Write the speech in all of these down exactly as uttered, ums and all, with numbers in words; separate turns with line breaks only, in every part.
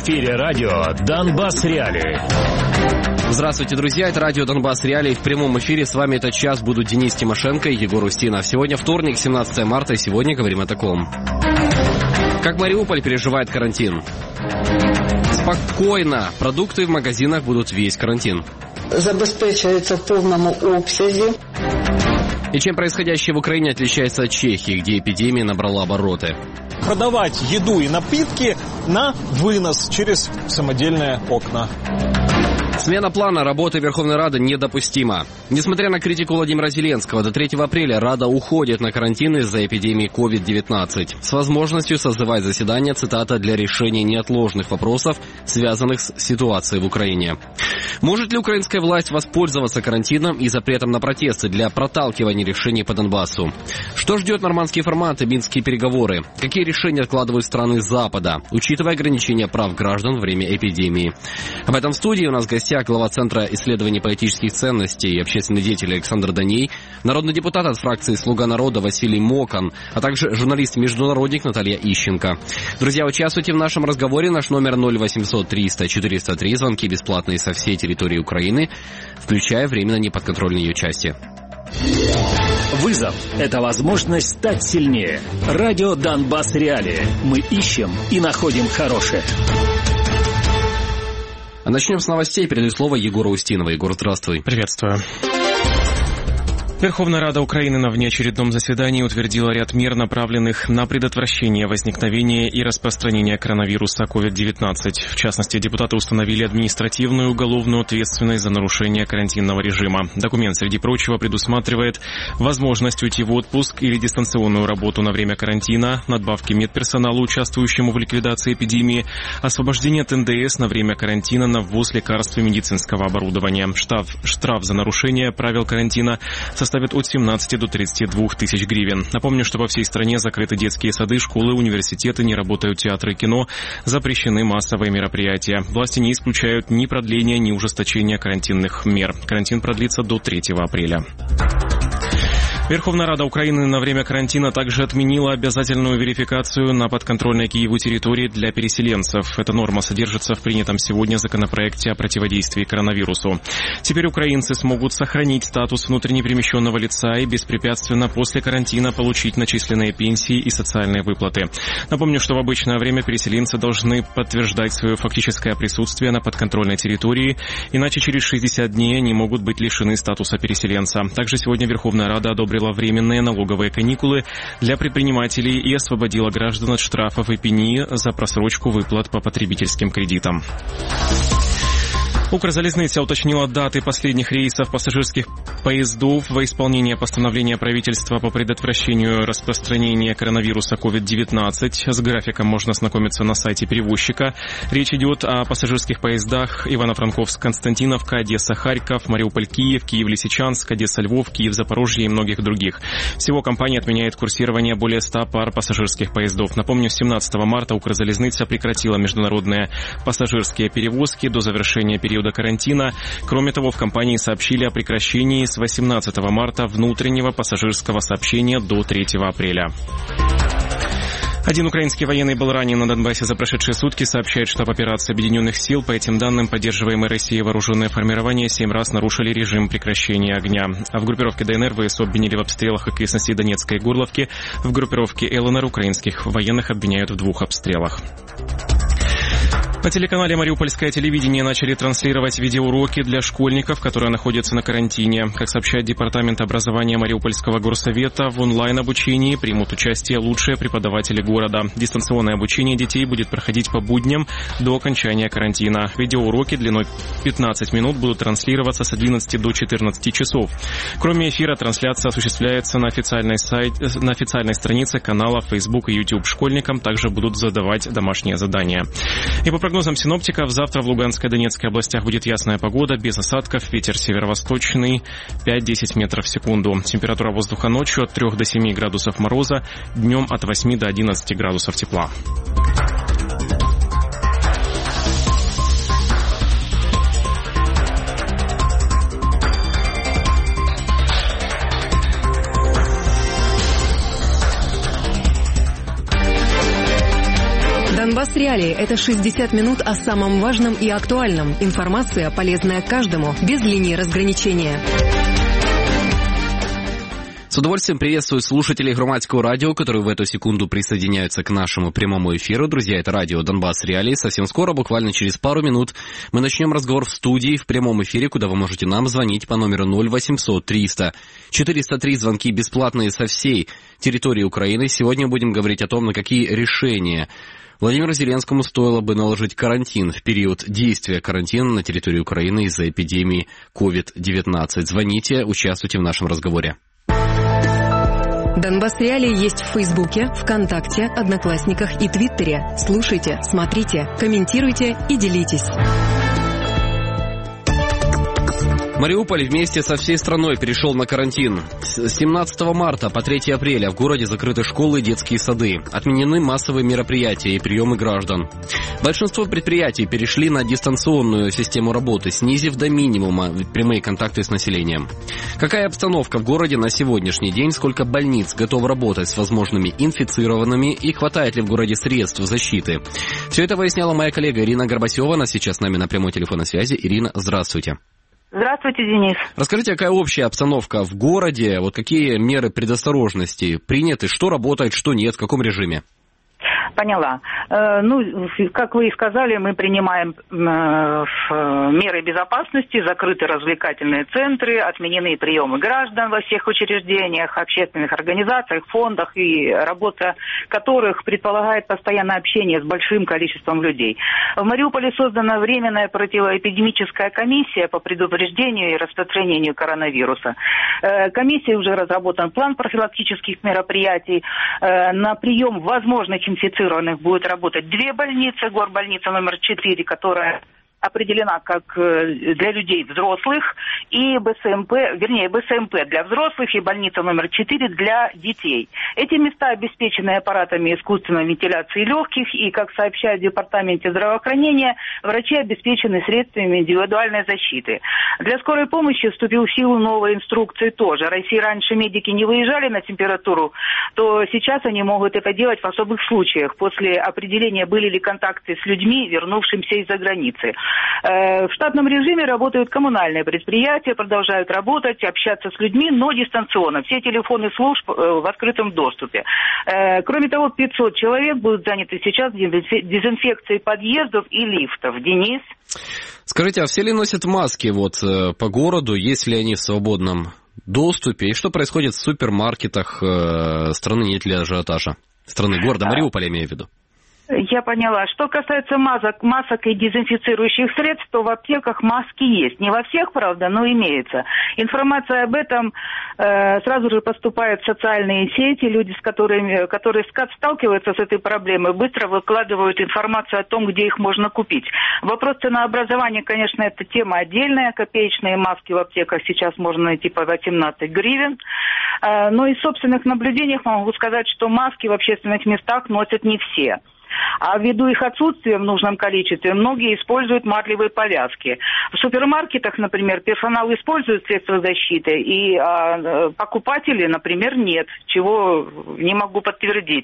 эфире радио «Донбасс Реалии».
Здравствуйте, друзья, это радио «Донбасс Реалии». В прямом эфире с вами этот час будут Денис Тимошенко и Егор Устинов. Сегодня вторник, семнадцатое марта, и сегодня говорим о таком. Как Мариуполь переживает карантин? Спокойно. Продукты в магазинах будут весь карантин.
Забезпечується в повному обсязі.
И чем происходящее в Украине отличается от Чехии, где эпидемия набрала обороты?
Продавать еду и напитки на вынос через самодельные окна.
Смена плана работы Верховной Рады недопустима. Несмотря на критику Владимира Зеленского, до третьего апреля Рада уходит на карантин из-за эпидемии ковид девятнадцать. С возможностью созывать заседание, цитата, для решения неотложных вопросов, связанных с ситуацией в Украине. Может ли украинская власть воспользоваться карантином и запретом на протесты для проталкивания решений по Донбассу? Что ждет нормандский формат и минские переговоры? Какие решения откладывают страны Запада, учитывая ограничения прав граждан во время эпидемии? Об этом в студии у нас в гостях глава Центра исследований политических ценностей и общественный деятель Александр Доней, народный депутат от фракции «Слуга народа» Василий Мокан, а также журналист-международник Наталья Ищенко. Друзья, участвуйте в нашем разговоре. Наш номер ноль восемьсот триста четыреста три. Звонки бесплатные со всей территории Украины, включая временно неподконтрольные ее части.
Вызов – это возможность стать сильнее. Радио «Донбасс Реалии». Мы ищем и находим хорошее.
Начнем с новостей. Передаю слово Егору Устинову. Егор, здравствуй.
Приветствую. Верховная Рада Украины на внеочередном заседании утвердила ряд мер, направленных на предотвращение возникновения и распространения коронавируса ковид девятнадцать. В частности, депутаты установили административную и уголовную ответственность за нарушение карантинного режима. Документ, среди прочего, предусматривает возможность уйти в отпуск или дистанционную работу на время карантина, надбавки медперсоналу, участвующему в ликвидации эпидемии, освобождение от эн дэ эс на время карантина на ввоз лекарств и медицинского оборудования. Штраф, штраф за нарушение правил карантина составит от семнадцати до тридцати двух тысяч гривен. Напомню, что по всей стране закрыты детские сады, школы, университеты, не работают театры и кино, запрещены массовые мероприятия. Власти не исключают ни продления, ни ужесточения карантинных мер. Карантин продлится до третьего апреля. Верховная Рада Украины на время карантина также отменила обязательную верификацию на подконтрольной Киеву территории для переселенцев. Эта норма содержится в принятом сегодня законопроекте о противодействии коронавирусу. Теперь украинцы смогут сохранить статус внутренне перемещенного лица и беспрепятственно после карантина получить начисленные пенсии и социальные выплаты. Напомню, что в обычное время переселенцы должны подтверждать свое фактическое присутствие на подконтрольной территории, иначе через шестьдесят дней они могут быть лишены статуса переселенца. Также сегодня Верховная Рада одобрила временные налоговые каникулы для предпринимателей и освободила граждан от штрафов и пени за просрочку выплат по потребительским кредитам. Укрзалізниця уточнила даты последних рейсов пассажирских поездов во исполнение постановления правительства по предотвращению распространения коронавируса ковид девятнадцать. С графиком можно ознакомиться на сайте перевозчика. Речь идет о пассажирских поездах Ивано-Франковск-Константиновка, Одесса-Харьков, Мариуполь-Киев, Киев-Лисичанск, Одесса-Львов, Киев-Запорожье и многих других. Всего компания отменяет курсирование более ста пар пассажирских поездов. Напомню, с семнадцатого марта Укрзалізниця прекратила международные пассажирские перевозки до завершения периода до карантина. Кроме того, в компании сообщили о прекращении с восемнадцатого марта внутреннего пассажирского сообщения до третьего апреля. Один украинский военный был ранен на Донбассе за прошедшие сутки, сообщает штаб операции Объединенных сил. По этим данным, поддерживаемые Россией вооруженные формирования семь раз нарушили режим прекращения огня. А в группировке дэ эн эр ВСУ обвинили в обстрелах окрестностей Донецкой и Горловки. В группировке эл эн эр украинских военных обвиняют в двух обстрелах. На телеканале «Мариупольское телевидение» начали транслировать видеоуроки для школьников, которые находятся на карантине. Как сообщает Департамент образования Мариупольского горсовета, в онлайн-обучении примут участие лучшие преподаватели города. Дистанционное обучение детей будет проходить по будням до окончания карантина. Видеоуроки длиной пятнадцать минут будут транслироваться с одиннадцати до четырнадцати часов. Кроме эфира, трансляция осуществляется на официальной, сайт, на официальной странице канала Facebook и YouTube. Школьникам также будут задавать домашние задания. И по прогнозам синоптиков, завтра в Луганской и Донецкой областях будет ясная погода, без осадков, ветер северо-восточный пять-десять метров в секунду. Температура воздуха ночью от трёх до семи градусов мороза, днем от восьми до одиннадцати градусов тепла.
Донбасс Реалии – это шестьдесят минут о самом важном и актуальном. Информация, полезная каждому, без линии разграничения.
С удовольствием приветствую слушателей Громадского радио, которые в эту секунду присоединяются к нашему прямому эфиру. Друзья, это радио Донбасс Реалии. Совсем скоро, буквально через пару минут, мы начнем разговор в студии, в прямом эфире, куда вы можете нам звонить по номеру ноль восемьсот триста четыреста три. Звонки бесплатные со всей территории Украины. Сегодня будем говорить о том, на какие решения Владимиру Зеленскому стоило бы наложить карантин в период действия карантина на территории Украины из-за эпидемии ковид девятнадцать. Звоните, участвуйте в нашем разговоре.
Донбасс Реалии есть в Фейсбуке, ВКонтакте, Одноклассниках и Твиттере. Слушайте, смотрите, комментируйте и делитесь.
Мариуполь вместе со всей страной перешел на карантин. С семнадцатого марта по третье апреля в городе закрыты школы и детские сады. Отменены массовые мероприятия и приемы граждан. Большинство предприятий перешли на дистанционную систему работы, снизив до минимума прямые контакты с населением. Какая обстановка в городе на сегодняшний день? Сколько больниц готовы работать с возможными инфицированными? И хватает ли в городе средств защиты? Все это выясняла моя коллега Ирина Горбасева. Она сейчас с нами на прямой телефонной связи. Ирина, здравствуйте.
Здравствуйте, Денис.
Расскажите, какая общая обстановка в городе, вот какие меры предосторожности приняты, что работает, что нет, в каком режиме?
Поняла. Э, ну, как вы и сказали, мы принимаем э, меры безопасности, закрыты развлекательные центры, отменены приемы граждан во всех учреждениях, общественных организациях, фондах, и работа которых предполагает постоянное общение с большим количеством людей. В Мариуполе создана временная противоэпидемическая комиссия по предупреждению и распространению коронавируса. Э, комиссией уже разработан план профилактических мероприятий. Э, на прием возможных инфицированных будет работать две больницы, горбольница номер четыре, которая определена как для людей взрослых, и БСМП, вернее, БСМП для взрослых и больница номер четыре для детей. Эти места обеспечены аппаратами искусственной вентиляции легких, и, как сообщают в Департаменте здравоохранения, врачи обеспечены средствами индивидуальной защиты. Для скорой помощи вступил в силу новые инструкции тоже. Если раньше медики не выезжали на температуру, то сейчас они могут это делать в особых случаях, после определения, были ли контакты с людьми, вернувшимися из-за границы. В штатном режиме работают коммунальные предприятия, продолжают работать, общаться с людьми, но дистанционно. Все телефоны служб в открытом доступе. Кроме того, пятьсот человек будут заняты сейчас дезинфекцией подъездов и лифтов. Денис?
Скажите, а все ли носят маски вот по городу, есть ли они в свободном доступе? И что происходит в супермаркетах страны, нет ли ажиотажа? Страны города, Мариуполя, имею в виду.
Я поняла. Что касается масок, масок и дезинфицирующих средств, то в аптеках маски есть. Не во всех, правда, но имеется. Информация об этом э, сразу же поступает в социальные сети. Люди, с которыми, которые сталкиваются с этой проблемой, быстро выкладывают информацию о том, где их можно купить. Вопрос ценообразования, конечно, это тема отдельная. Копеечные маски в аптеках сейчас можно найти по восемнадцать гривен. Э, но из собственных наблюдений могу сказать, что маски в общественных местах носят не все. А ввиду их отсутствия в нужном количестве, многие используют марлевые повязки. В супермаркетах, например, персонал использует средства защиты, и а, покупатели, например, нет, чего не могу подтвердить.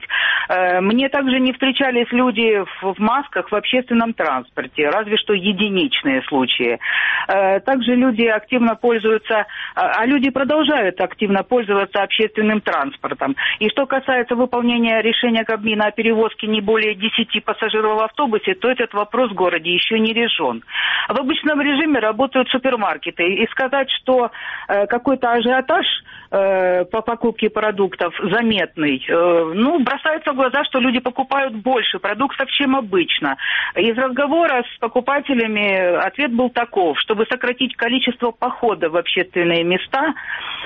Мне также не встречались люди в, в масках в общественном транспорте, разве что единичные случаи. Также люди активно пользуются, а люди продолжают активно пользоваться общественным транспортом. И что касается выполнения решения Кабмина о перевозке не более десяти пассажиров в автобусе, то этот вопрос в городе еще не решен. В обычном режиме работают супермаркеты. И сказать, что э, какой-то ажиотаж э, по покупке продуктов заметный, э, ну, бросается в глаза, что люди покупают больше продуктов, чем обычно. Из разговора с покупателями ответ был таков: чтобы сократить количество походов в общественные места,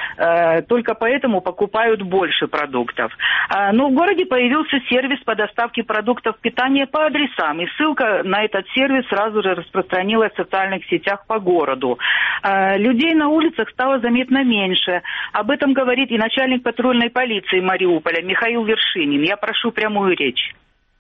э, только поэтому покупают больше продуктов. А, но в городе появился сервис по доставке продуктов питания по адресам, и ссылка на этот сервис сразу же распространилась в социальных сетях по городу. Э, людей на улицах стало заметно меньше. Об этом говорит и начальник патрульной полиции Мариуполя Михаил Вершинин. Я прошу прямую речь.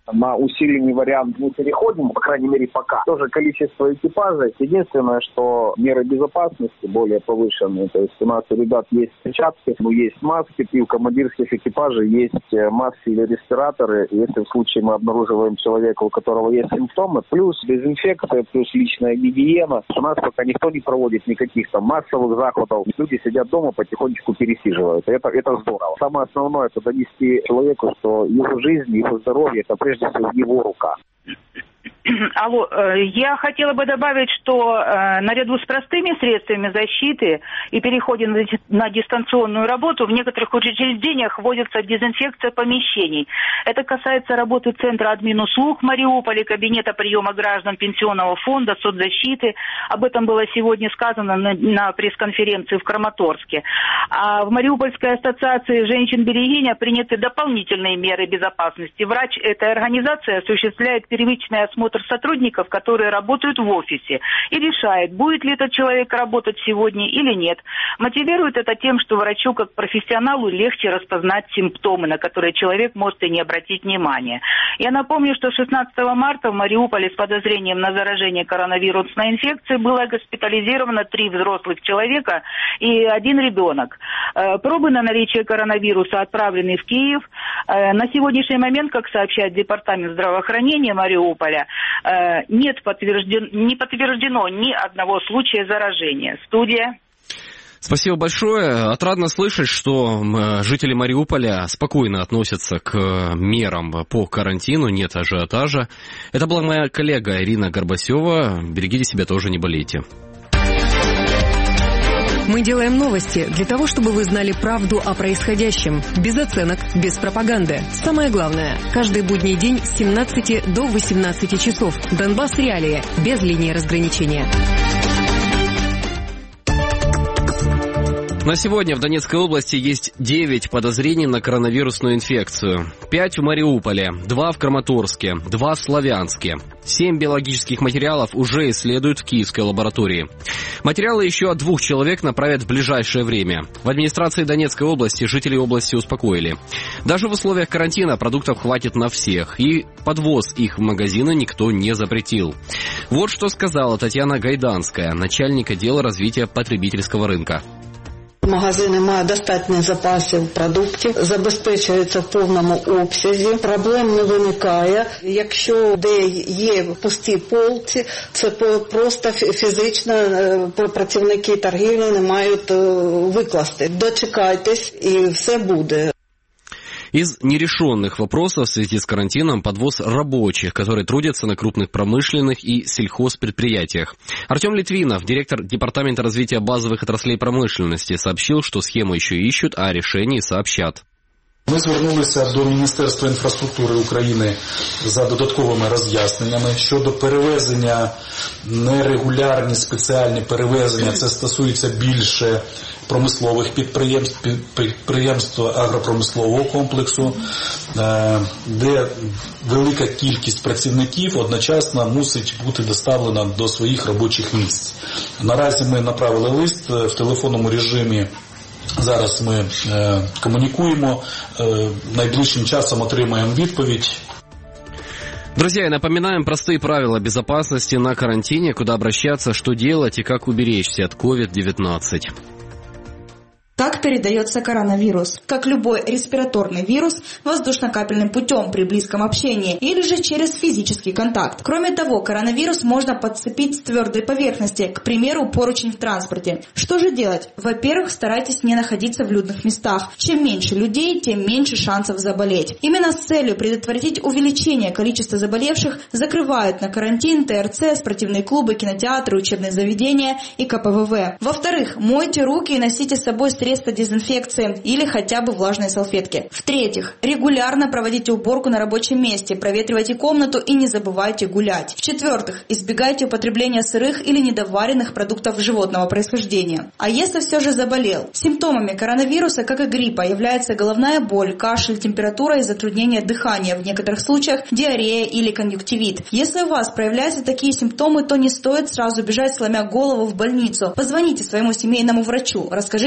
На усиленный вариант не переходим, по крайней мере пока. Тоже количество экипажей. Единственное, что меры безопасности более повышенные. То есть у нас у ребят есть перчатки, ну, есть маски, и у командирских экипажей есть маски или респираторы. Если в случае мы обнаруживаем человека, у которого есть симптомы, плюс дезинфекция, плюс личная гигиена. У нас пока никто не проводит никаких там массовых заходов. Люди сидят дома, потихонечку пересиживают. Это, это здорово. Самое основное — это донести человеку, что его жизнь, его здоровье — это прежде всего в его руках.
Алло, я хотела бы добавить, что э, наряду с простыми средствами защиты и переходе на, на дистанционную работу в некоторых учреждениях вводится дезинфекция помещений. Это касается работы Центра админуслуг в Мариуполе, кабинета приема граждан Пенсионного фонда, соцзащиты. Об этом было сегодня сказано на, на пресс-конференции в Краматорске. А в Мариупольской ассоциации женщин-берегиня приняты дополнительные меры безопасности. Врач этой организации осуществляет первичный осмотр сотрудников, которые работают в офисе, и решает, будет ли этот человек работать сегодня или нет. Мотивирует это тем, что врачу как профессионалу легче распознать симптомы, на которые человек может и не обратить внимания. Я напомню, что шестнадцатого марта в Мариуполе с подозрением на заражение коронавирусной инфекцией было госпитализировано три взрослых человека и один ребенок. Пробы на наличие коронавируса отправлены в Киев. На сегодняшний момент, как сообщает Департамент здравоохранения Мариуполя, нет подтвержден, не подтверждено ни одного случая заражения. Студия.
Спасибо большое. Отрадно слышать, что жители Мариуполя спокойно относятся к мерам по карантину, нет ажиотажа. Это была моя коллега Ирина Горбасева. Берегите себя, тоже не болейте.
Мы делаем новости для того, чтобы вы знали правду о происходящем. Без оценок, без пропаганды. Самое главное, каждый будний день с семнадцати до восемнадцати часов. Донбасс Реалии. Без линии разграничения.
На сегодня в Донецкой области есть девять подозрений на коронавирусную инфекцию. пять в Мариуполе, два в Краматорске, два в Славянске. семь биологических материалов уже исследуют в Киевской лаборатории. Материалы еще от двух человек направят в ближайшее время. В администрации Донецкой области жителей области успокоили. Даже в условиях карантина продуктов хватит на всех, и подвоз их в магазины никто не запретил. Вот что сказала Татьяна Гайданская, начальник отдела развития потребительского рынка.
Магазини мають достатньо запасів продуктів, забезпечується в повному обсязі, проблем не виникає. Якщо де є пусті полці, це просто фізично працівники торгівлі не мають викласти. Дочекайтесь і все буде.
Из нерешенных вопросов в связи с карантином подвоз рабочих, которые трудятся на крупных промышленных и сельхозпредприятиях. Артем Литвинов, директор Департамента развития базовых отраслей промышленности, сообщил, что схему еще ищут, а о решении сообщат.
Ми звернулися до Міністерства інфраструктури України за додатковими роз'ясненнями щодо перевезення, нерегулярні спеціальні перевезення, це стосується більше промислових підприємств, підприємств агропромислового комплексу, де велика кількість працівників одночасно мусить бути доставлена до своїх робочих місць. Наразі ми направили лист в телефонному режимі. Зараз ми е, комунікуємо, е, найближчим часом отримаємо відповідь.
Друзья, я напоминаем простые правила безопасности на карантине, куда обращаться, что делать и как уберечься от ковид девятнадцать.
Как передается коронавирус? Как любой респираторный вирус, воздушно-капельным путем при близком общении или же через физический контакт. Кроме того, коронавирус можно подцепить с твердой поверхности, к примеру, поручень в транспорте. Что же делать? Во-первых, старайтесь не находиться в людных местах. Чем меньше людей, тем меньше шансов заболеть. Именно с целью предотвратить увеличение количества заболевших закрывают на карантин ТРЦ, спортивные клубы, кинотеатры, учебные заведения и ка пэ вэ вэ. Во-вторых, мойте руки и носите с собой средства средства дезинфекции или хотя бы влажные салфетки. В-третьих, регулярно проводите уборку на рабочем месте, проветривайте комнату и не забывайте гулять. В-четвертых, избегайте употребления сырых или недоваренных продуктов животного происхождения. А если все же заболел? Симптомами коронавируса, как и гриппа, является головная боль, кашель, температура и затруднение дыхания, в некоторых случаях диарея или конъюнктивит. Если у вас проявляются такие симптомы, то не стоит сразу бежать, сломя голову, в больницу. Позвоните своему семейному врачу, расскажите о своем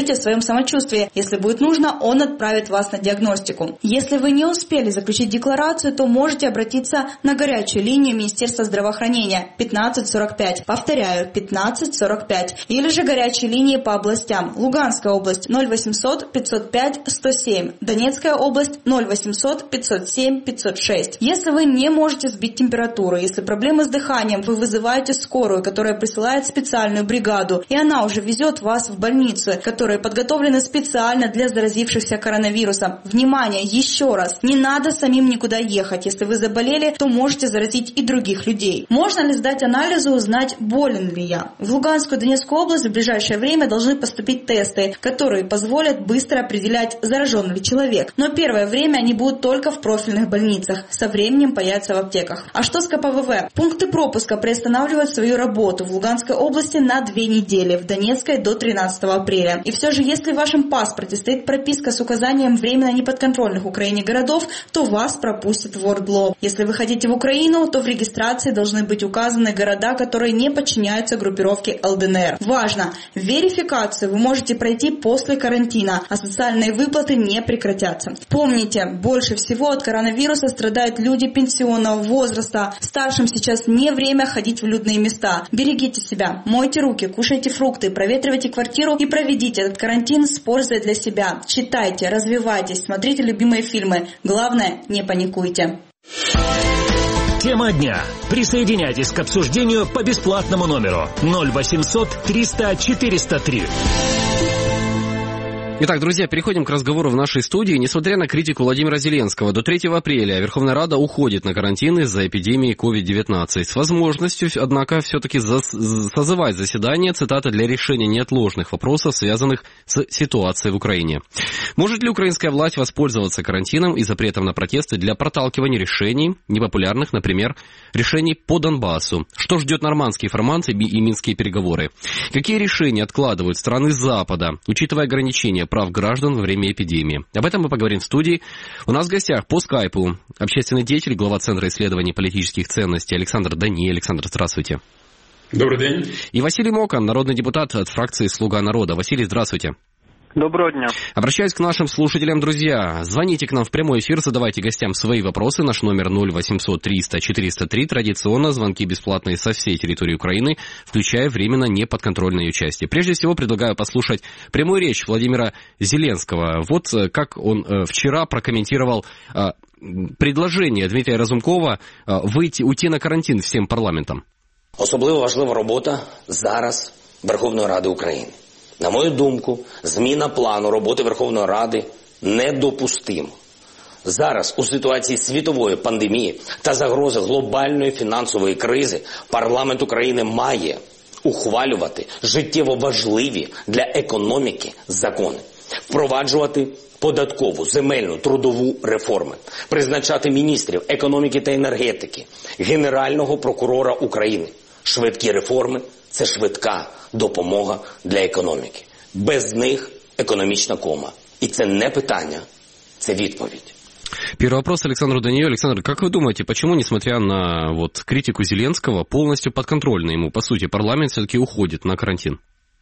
самочувствие. Если будет нужно, он отправит вас на диагностику. Если вы не успели заключить декларацию, то можете обратиться на горячую линию Министерства здравоохранения пятнадцать сорок пять. Повторяю, пятнадцать сорок пять. Или же горячие линии по областям. Луганская область ноль восемьсот пятьсот пять сто семь. Донецкая область ноль восемьсот пятьсот семь пятьсот шесть. Если вы не можете сбить температуру, если проблемы с дыханием, вы вызываете скорую, которая присылает специальную бригаду, и она уже везет вас в больницу, которые подготовлены специально для заразившихся коронавирусом. Внимание, еще раз, не надо самим никуда ехать. Если вы заболели, то можете заразить и других людей. Можно ли сдать анализы, узнать, болен ли я? В Луганскую и Донецкую область в ближайшее время должны поступить тесты, которые позволят быстро определять, заражен ли человек. Но первое время они будут только в профильных больницах. Со временем появятся в аптеках. А что с ка пэ вэ вэ? Пункты пропуска приостанавливают свою работу в Луганской области на две недели, в Донецкой до тринадцатого апреля. И все же, если в вашем паспорте стоит прописка с указанием временно неподконтрольных Украине городов, то вас пропустят в Ордло. Если вы хотите в Украину, то в регистрации должны быть указаны города, которые не подчиняются группировке эл дэ эн эр. Важно! Верификацию вы можете пройти после карантина, а социальные выплаты не прекратятся. Помните, больше всего от коронавируса страдают люди пенсионного возраста. Старшим сейчас не время ходить в людные места. Берегите себя, мойте руки, кушайте фрукты, проветривайте квартиру и проведите этот карантин с пользой для себя. Читайте, развивайтесь, смотрите любимые фильмы. Главное, не паникуйте.
Тема дня. Присоединяйтесь к обсуждению по бесплатному номеру ноль восемьсот триста четыреста три.
Итак, друзья, переходим к разговору в нашей студии. Несмотря на критику Владимира Зеленского, до третьего апреля Верховная Рада уходит на карантин из-за эпидемии ковид девятнадцать. С возможностью, однако, все-таки созывать заседание, цитата, для решения неотложных вопросов, связанных с ситуацией в Украине. Может ли украинская власть воспользоваться карантином и запретом на протесты для проталкивания решений, непопулярных, например, решений по Донбассу? Что ждет нормандский формат и минские переговоры? Какие решения откладывают страны Запада, учитывая ограничения прав граждан во время эпидемии? Об этом мы поговорим в студии. У нас в гостях по скайпу общественный деятель, глава Центра исследований политических ценностей Александр Дани. Александр, здравствуйте.
Добрый день.
И Василий Мокан, народный депутат от фракции «Слуга народа». Василий, здравствуйте.
Доброго дня.
Обращаюсь к нашим слушателям, друзья. Звоните к нам в прямой эфир, задавайте гостям свои вопросы. Наш номер ноль восемьсот триста четыреста три. Традиционно звонки бесплатные со всей территории Украины, включая временно неподконтрольное ее части. Прежде всего, предлагаю послушать прямую речь Владимира Зеленского. Вот как он вчера прокомментировал предложение Дмитрия Разумкова выйти, уйти на карантин всем парламентам.
Особливо важлива робота зараз Верховної Ради України. На мою думку, зміна плану роботи Верховної Ради недопустима. Зараз, у ситуації світової пандемії та загрози глобальної фінансової кризи, парламент України має ухвалювати життєво важливі для економіки закони, впроваджувати податкову, земельну, трудову реформи, призначати міністрів економіки та енергетики, Генерального прокурора України. Швидкі реформи – це швидка допомога для економіки. Без них економічна кома. И это не питание, это відповідь.
Первый вопрос Александру Данию. Александр, как вы думаете, почему, несмотря на вот критику Зеленского, полностью подконтрольно ему, по сути, парламент все-таки уходит на карантин?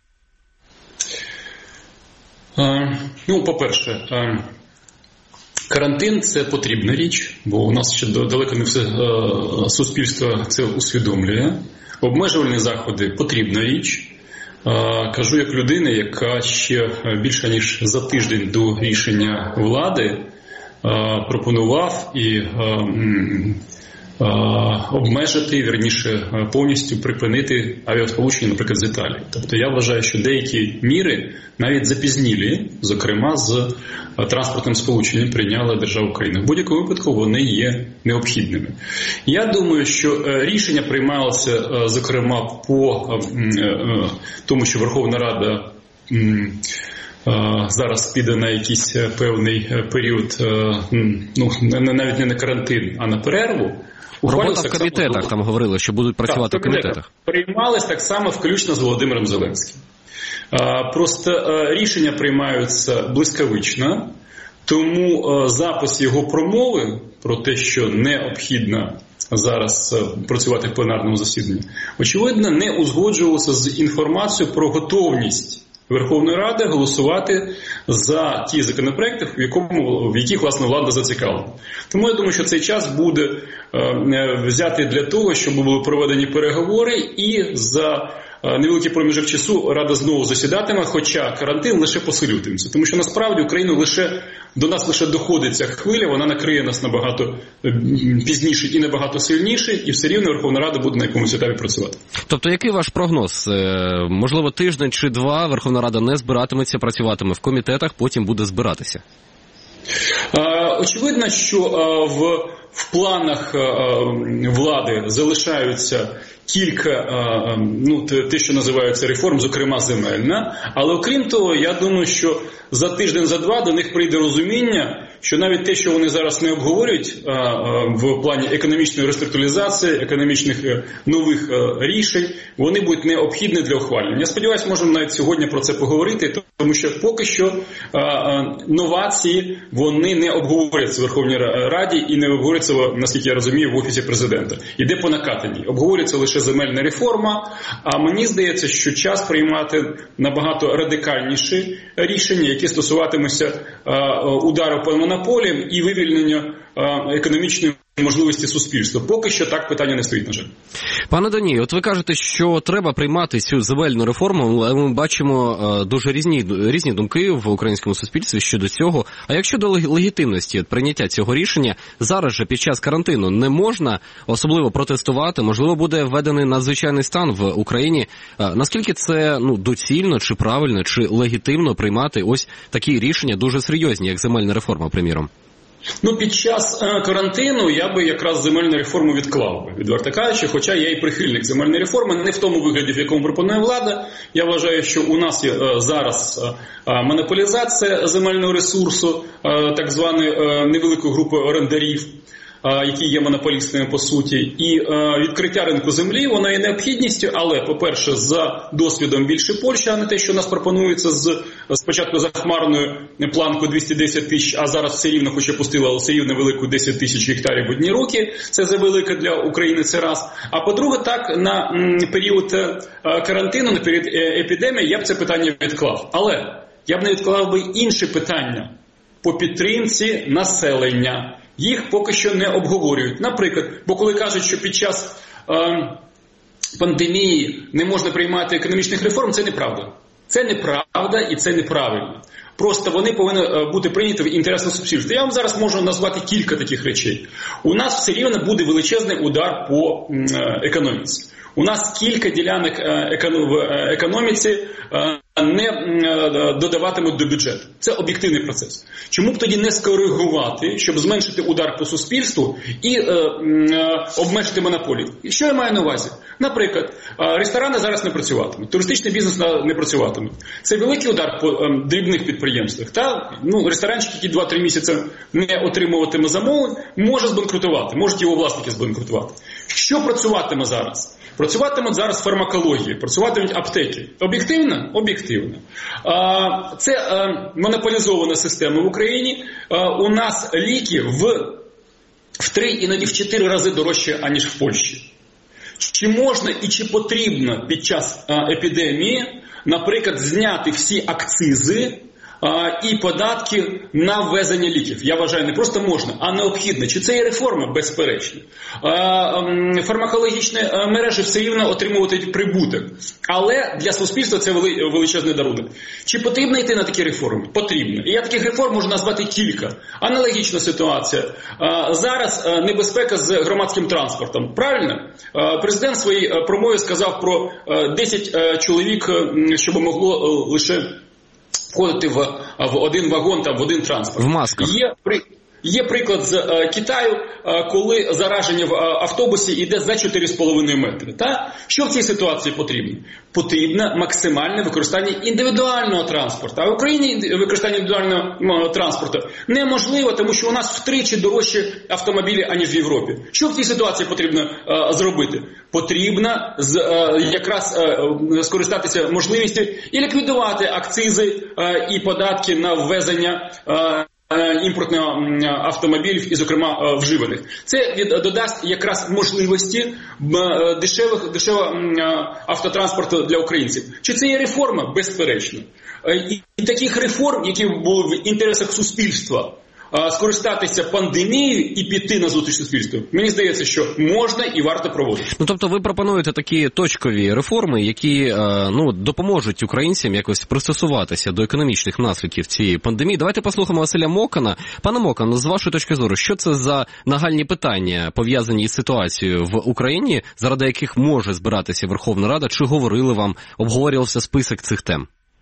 А, ну, по-перше, а, карантин – це потрібна річ, бо у нас ще далеко не все а, суспільство це усвідомлює. Обмежувальні заходи – потрібна річ. А, кажу як людина, яка ще більше ніж за тиждень до рішення влади а, пропонував і а, а, обмежити, вірніше, повністю припинити авіасполучення, наприклад, з Італії. Тобто я вважаю, що деякі міри навіть запізнілі, зокрема з транспортним сполученням прийняла держава України. В будь-якому випадку вони є необхідними. Я думаю, що рішення приймалося, зокрема, по тому, що Верховна Рада зараз піде на якийсь певний період, ну, навіть не на карантин, а на перерву.
Робота в комітетах, там говорили, що будуть працювати так, в комітетах.
Приймались так само включно з Володимиром Зеленським. Просто рішення приймаються блискавично, тому запис його промови про те, що необхідно зараз працювати в пленарному засіданні, очевидно, не узгоджувався з інформацією про готовність Верховної Ради голосувати за ті законопроекти, в, якому, в яких, власне, влада зацікавлена. Тому я думаю, що цей час буде е, взяти для того, щоб були проведені переговори, і за е, невеликий проміжок часу Рада знову засідатиме, хоча карантин лише посилюватиметься. Тому що насправді Україну лише, до нас лише доходить ця хвиля, вона накриє нас набагато пізніше і набагато сильніше, і все рівно Верховна Рада буде на якомусь етапі працювати.
Тобто, який ваш прогноз? Можливо, тиждень чи два Верховна Рада не збиратиметься, працюватиме в комітетах, потім буде збиратися?
Очевидно, що в, в планах влади залишаються кілька, ну, те, що називається реформ, зокрема земельна, але окрім того, я думаю, що за тиждень, за два до них прийде розуміння, що навіть те, що вони зараз не обговорюють а, а, в плані економічної реструктуризації, економічних нових а, рішень, вони будуть необхідні для ухвалення. Я сподіваюся, можемо навіть сьогодні про це поговорити, тому що поки що а, а, новації, вони не обговорюються в Верховній Раді і не обговорюються, наскільки я розумію, в Офісі Президента. Іде по накатанні. Обговорюється лише земельна реформа, а мені здається, що час приймати набагато радикальніші рішення, які стосуватимуться а, удару по монополіям і вивільнення а, економічної можливості суспільства. Поки що так питання не стоїть, на жаль.
Пане Даній, от ви кажете, що треба приймати цю земельну реформу, але ми бачимо а, дуже різні, різні думки в українському суспільстві щодо цього. А як щодо легітимності прийняття цього рішення, зараз же під час карантину не можна особливо протестувати, можливо, буде введений надзвичайний стан в Україні. А, наскільки це ну, доцільно, чи правильно, чи легітимно приймати ось такі рішення дуже серйозні, як земельна реформа, приміром?
Ну, під час е, карантину я би якраз земельну реформу відклав би, відверто кажучи, хоча я і прихильник земельної реформи, не в тому вигляді, в якому пропонує влада. Я вважаю, що у нас є е, зараз е, монополізація земельного ресурсу, е, так званої е, невеликої групи орендарів, які є монополістами по суті, і е, відкриття ринку землі, воно є необхідністю, але, по-перше, за досвідом більше Польща, а не те, що нас пропонується з спочатку захмарною планкою двісті десять тисяч, а зараз все рівно, хоч опустила, але все рівно велику десять тисяч гектарів в одні роки, це завелике для України, це раз. А по-друге, так, на м, період е, карантину, на період е, епідемії, я б це питання відклав. Але я б не відклав би інші питання по підтримці населення. Їх поки що не обговорюють. Наприклад, бо коли кажуть, що під час е, пандемії не можна приймати економічних реформ, це неправда. Це неправда і це неправильно. Просто вони повинні бути прийняті в інтересах суспільства. Я вам зараз можу назвати кілька таких речей. У нас все рівно буде величезний удар по е, економіці. У нас кілька ділянок в економіці не додаватимуть до бюджету. Це об'єктивний процес. Чому б тоді не скоригувати, щоб зменшити удар по суспільству і е, е, обмежити монополію? Що я маю на увазі? Наприклад, ресторани зараз не працюватимуть, туристичний бізнес не працюватиме. Це великий удар по е, дрібних підприємствах. Та? Ну, ресторанчик, який два-три місяці не отримуватиме замовлень, може збанкрутувати, можуть його власники збанкрутувати. Що працюватиме зараз? Працюватимуть зараз фармакології, працюватимуть аптеки. Об'єктивно? Об'єктивно. Це монополізована система в Україні. У нас ліки в, в три, іноді в чотири рази дорожче, аніж в Польщі. Чи можна і чи потрібно під час епідемії, наприклад, зняти всі акцизи і податки на ввезення ліків? Я вважаю, не просто можна, а необхідно. Чи це є реформа? Безперечно. Фармакологічні мережі все рівно отримуватимуть прибуток. Але для суспільства це величезний дарунок. Чи потрібно йти на такі реформи? Потрібно. І я таких реформ можу назвати кілька. Аналогічна ситуація. Зараз небезпека з громадським транспортом. Правильно? Президент в своїй промові сказав про десять чоловік, щоб могло лише входити в, в один вагон, там, в один транспорт.
В масках.
Є, при, є приклад з е, Китаю, е, коли зараження в е, автобусі йде за чотири з половиною метри. Та? Що в цій ситуації потрібно? Потрібно максимальне використання індивідуального транспорту. А в Україні використання індивідуального транспорту неможливо, тому що у нас втричі дорожчі автомобілі, аніж в Європі. Що в цій ситуації потрібно е, зробити? Потрібно з, е, якраз е, скористатися можливістю і ліквідувати акцизи е, і податки на ввезення е, імпортних автомобілів і, зокрема, вживаних. Це додасть якраз можливості дешевих, дешевого автотранспорту для українців. Чи це є реформа? Безперечно. І, і таких реформ, які були в інтересах суспільства, скористатися пандемією і піти на зустріч суспільству, мені здається, що можна і варто проводити.
Ну, тобто ви пропонуєте такі точкові реформи, які ну, допоможуть українцям якось пристосуватися до економічних наслідків цієї пандемії. Давайте послухаємо Василя Мокана. Пане Мокан, з вашої точки зору, що це за нагальні питання, пов'язані із ситуацією в Україні, заради яких може збиратися Верховна Рада? Чи говорили вам, обговорювався список цих тем?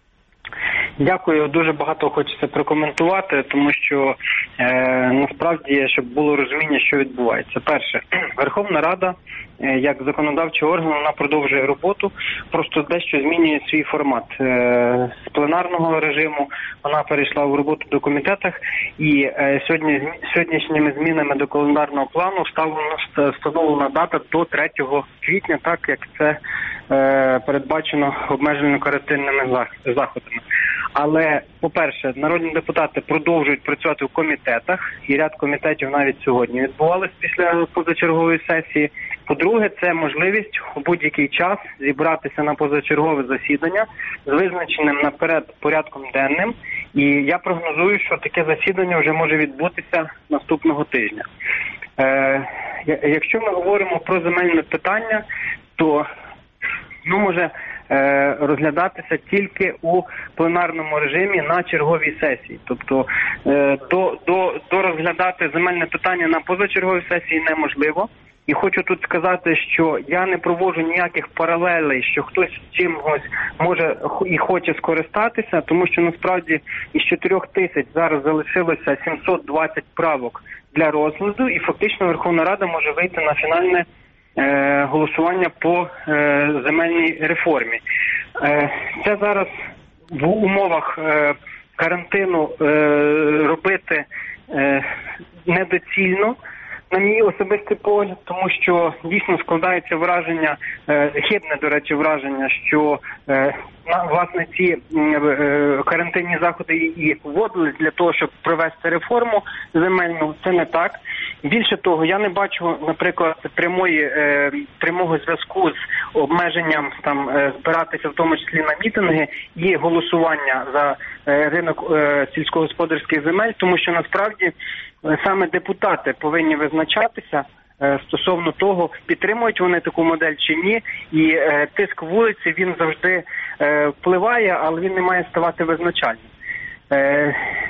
Дякую. Дуже багато хочеться прокоментувати, тому що е, насправді, щоб було розуміння, що відбувається. Перше, Верховна Рада, е, як законодавчий орган, вона продовжує роботу, просто дещо змінює свій формат. Е, з пленарного режиму вона перейшла в роботу до комітетах, і е, сьогодні, сьогоднішніми змінами до календарного плану встановлена дата до третього квітня, так як це е, передбачено обмежено-карантинними заходами. Але, по-перше, народні депутати продовжують працювати в комітетах, і ряд комітетів навіть сьогодні відбувалися після позачергової сесії. По-друге, це можливість у будь-який час зібратися на позачергове засідання з визначеним наперед порядком денним. І я прогнозую, що таке засідання вже може відбутися наступного тижня. Е, якщо ми говоримо про земельне питання, то ну, може розглядатися тільки у пленарному режимі на черговій сесії. Тобто до, до, до розглядати земельне питання на позачерговій сесії неможливо. І хочу тут сказати, що я не проводжу ніяких паралелей, що хтось чимось може і хоче скористатися, тому що насправді із чотирьох тисяч зараз залишилося сімсот двадцять правок для розгляду, і фактично Верховна Рада може вийти на фінальне голосування по е, земельній реформі. Е, це зараз в умовах е, карантину е, робити е, недоцільно, на мій особистий погляд, тому що дійсно складається враження, е, хибне, до речі, враження, що е, на, власне ці е, карантинні заходи і вводились для того, щоб провести реформу земельну. Це не так. Більше того, я не бачу, наприклад, прямої, е, прямого зв'язку з обмеженням там е, збиратися, в тому числі на мітинги, і голосування за е, ринок е, сільськогосподарських земель, тому що насправді е, саме депутати повинні визначатися е, стосовно того, підтримують вони таку модель чи ні, і е, тиск вулиці, він завжди е, впливає, але він не має ставати визначальним. Е,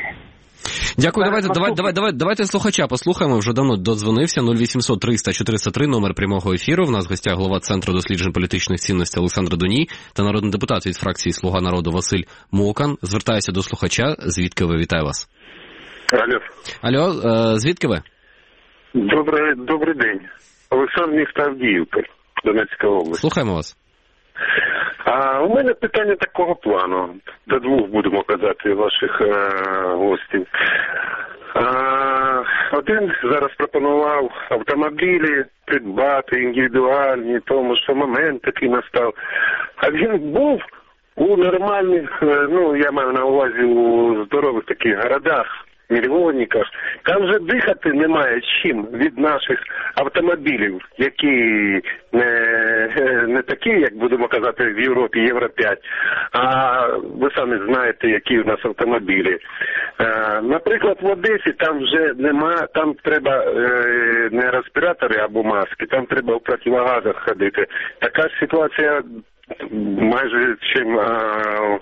Дякую, давайте, давайте, давайте, давайте, давайте слухача послухаємо, вже давно додзвонився, нуль вісімсот триста чотириста три, номер прямого ефіру. В нас в гостях голова Центру досліджень політичних цінностей Олександр Доній та народний депутат від фракції «Слуга народу» Василь Мокан. Звертаюся до слухача. Звідки ви? Вітаю вас.
Алло.
Алло, звідки ви?
Добрий, добрий день. Олександр, місто Авдіївка, Донецька область.
Слухаємо вас.
А у мене питання такого плану. До двох будемо казати ваших е, гостів. А, один зараз пропонував автомобілі придбати індивідуальні, тому що момент такий настав. А він був у нормальних, ну я маю на увазі у здорових таких городах, мільйонниках. Там вже дихати немає чим від наших автомобілів, які не, не такі, як будемо казати, в Європі, Євро п'ять, а ви самі знаєте, які у нас автомобілі. Е, наприклад, в Одесі там вже нема, там треба е, не респіратори або маски, там треба у противогазах ходити. Така ж ситуація майже чим, а,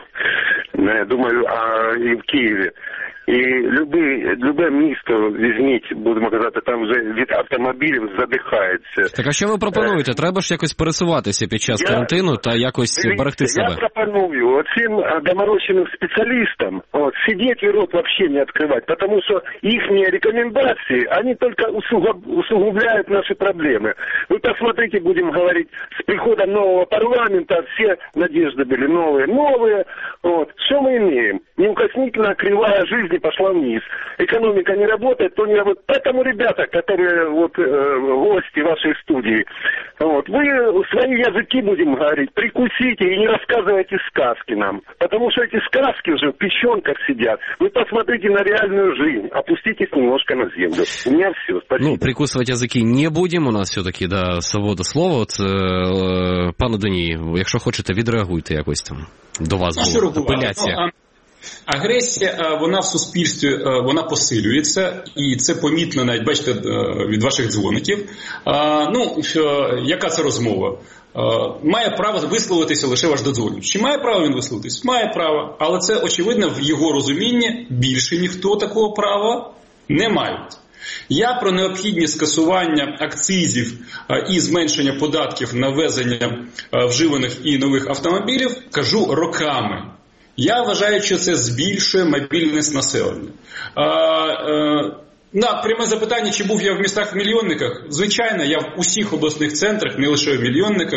не думаю, а і в Києві. І любе, любе місто візьміть, будемо казати, там вже від автомобілів задихається.
Так а що ви пропонуєте? Е... Треба ж якось пересуватися під час я... карантину та якось дивіться, берегти себе.
Я пропоную оцим доморощеним спеціалістам от, сидеть і рот вообще не відкривати, тому що їхні рекомендації, вони тільки усугубляють наші проблеми. Ви посмотрите, будемо говорити, з приходом нового парламента всі надежди були нові, нові. От. Що ми маємо? Неукоснительно кривая жизнь жизнь пошла вниз. Экономика не работает, то не работает. Поэтому, ребята, которые вот э, гости вашей студии, вот, вы свои языки, будем говорить, прикусите и не рассказывайте сказки нам. Потому что эти сказки уже в печенках сидят. Вы посмотрите на реальную жизнь, опуститесь немножко на землю. У меня все, спасибо.
Ну, прикусывать языки не будем, у нас все-таки, да, свобода слова. От, е, пане Доні, якщо хочете, відреагуйте якось там. До вас була апеляція.
Агресія, вона в суспільстві, вона посилюється, і це помітно навіть, бачите, від ваших дзвоників. Ну, яка це розмова? Має право висловитися лише ваш додзвонювач. Чи має право він висловитися? Має право, але це, очевидно, в його розумінні більше ніхто такого права не має. Я про необхідність скасування акцизів і зменшення податків на ввезення вживаних і нових автомобілів кажу роками. Я вважаю, що це збільшує мобільність населення. А, а, на пряме запитання, чи був я в містах-мільйонниках? Звичайно, я в усіх обласних центрах, не лише в мільйонниках.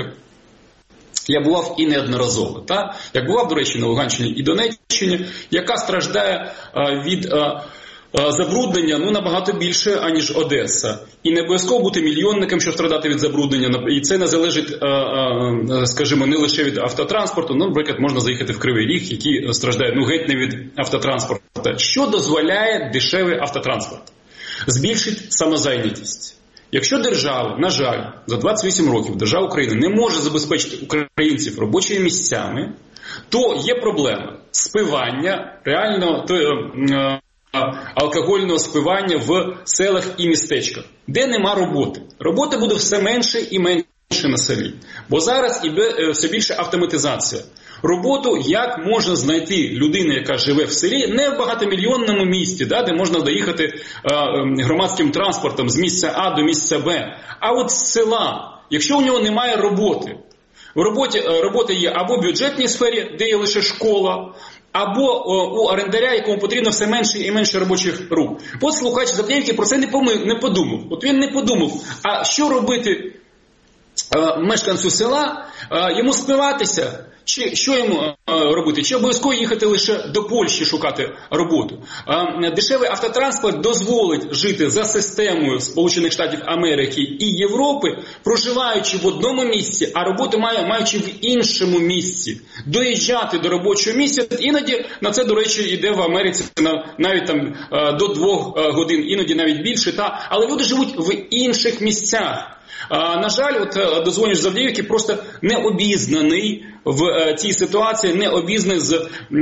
Я бував і неодноразово. Та? Як бував, до речі, на Луганщині і Донеччині, яка страждає а, від а, а, забруднення ну, набагато більше, аніж Одеса. І не обов'язково бути мільйонником, щоб страдати від забруднення. І це не залежить, а, а, скажімо, не лише від автотранспорту. Ну, наприклад, можна заїхати в Кривий Ріг, який страждає ну, геть не від автотранспорту. Що дозволяє дешевий автотранспорт? Збільшить самозайнятість. Якщо держава, на жаль, за двадцять вісім років держава України не може забезпечити українців робочими місцями, то є проблема спивання, реально то, е, алкогольного спивання в селах і містечках, де нема роботи. Роботи буде все менше і менше на селі. Бо зараз іде все більше автоматизація. Роботу як можна знайти людину, яка живе в селі, не в багатомільйонному місті, да, де можна доїхати е, громадським транспортом з місця А до місця Б, а от з села, якщо у нього немає роботи. В роботі, робота є або в бюджетній сфері, де є лише школа, або о, у орендаря, якому потрібно все менше і менше робочих рук. От слухач Заплєвський про це не, помив, не подумав. От він не подумав, а що робити е, мешканцю села, е, йому спиватися, чи що йому е, робити? Чи обов'язково їхати лише до Польщі шукати роботу? Е, дешевий автотранспорт дозволить жити за системою Сполучених Штатів Америки і Європи, проживаючи в одному місці, а роботу має, маючи в іншому місці. Доїжджати до робочого місця, іноді на це, до речі, йде в Америці на, навіть там е, до двох е, годин, іноді навіть більше, та? Але люди живуть в інших місцях. А, на жаль, от дозвонювач з Авдіївки просто не обізнаний в е, цій ситуації, не обізнаний з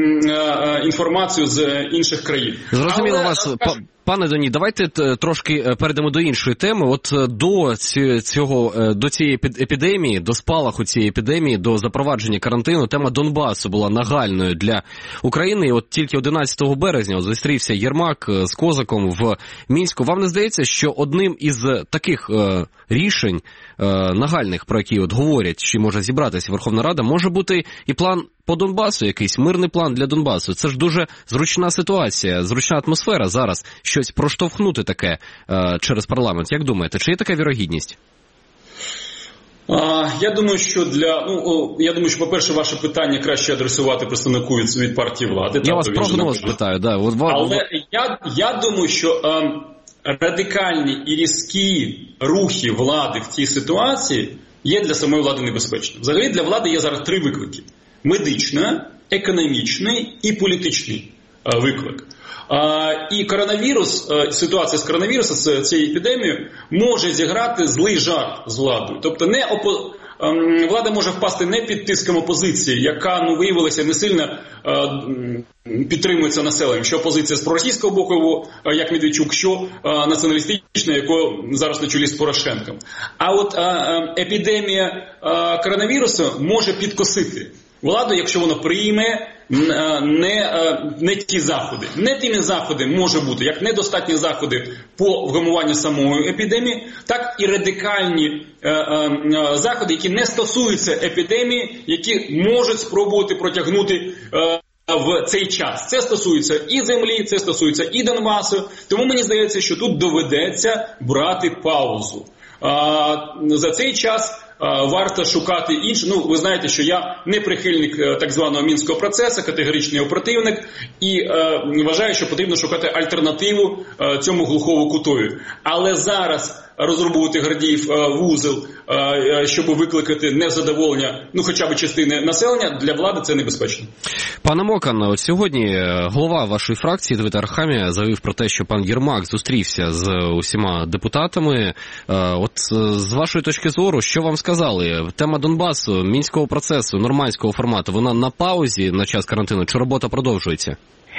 е, інформацією з інших країн.
Зрозуміло вас, па, пане Доні, давайте трошки перейдемо до іншої теми. От до цього, до цієї епідемії, до спалаху цієї епідемії, до запровадження карантину, тема Донбасу була нагальною для України. І от тільки одинадцятого березня от зустрівся Єрмак з Козаком в Мінську. Вам не здається, що одним із таких е, рішень е, нагальних, про які от говорять, чи може зібратися Верховна Рада, може бути і план по Донбасу, якийсь мирний план для Донбасу? Це ж дуже зручна ситуація, зручна атмосфера зараз щось проштовхнути таке е, через парламент. Як думаєте, чи є така вірогідність?
А, я думаю, що для ну о, я думаю, що, по-перше, ваше питання краще адресувати представнику від, від партії влади.
Я вас прогноз питаю, да. От,
але я, я думаю, що е, радикальні і різкі рухи влади в цій ситуації є для самої влади небезпечним. Взагалі для влади є зараз три виклики: медичний, економічний і політичний е, виклик. А, і коронавірус, ситуація з коронавірусом, з цією епідемією, може зіграти злий жарт з владою. Тобто не опо... влада може впасти не під тиском опозиції, яка ну, виявилася не сильно а, підтримується населенням. Що опозиція з проросійського боку, як Медведчук, що а, націоналістична, яко зараз на чолі з Порошенком. А от а, епідемія а, коронавірусу може підкосити владу, якщо вона прийме не, не ті заходи. Не тими заходи може бути, як недостатні заходи по вгамуванню самої епідемії, так і радикальні е, е, заходи, які не стосуються епідемії, які можуть спробувати протягнути е, в цей час. Це стосується і землі, це стосується і Донбасу. Тому мені здається, що тут доведеться брати паузу. А, за цей час варто шукати інше. Ну, ви знаєте, що я не прихильник так званого мінського процесу, категоричний його противник, і е, вважаю, що потрібно шукати альтернативу е, цьому глухому кутові. Але зараз розрубувати Гордіїв е, вузол, е, щоб викликати незадоволення, ну, хоча б частини населення, для влади це небезпечно.
Пане Мокан, от сьогодні голова вашої фракції Давид Арахамія заявив про те, що пан Єрмак зустрівся з усіма депутатами. От з вашої точки зору, що вам сказали? Тема Донбасу, мінського процесу, нормандського формату, вона на паузі на час карантину, чи робота продовжується?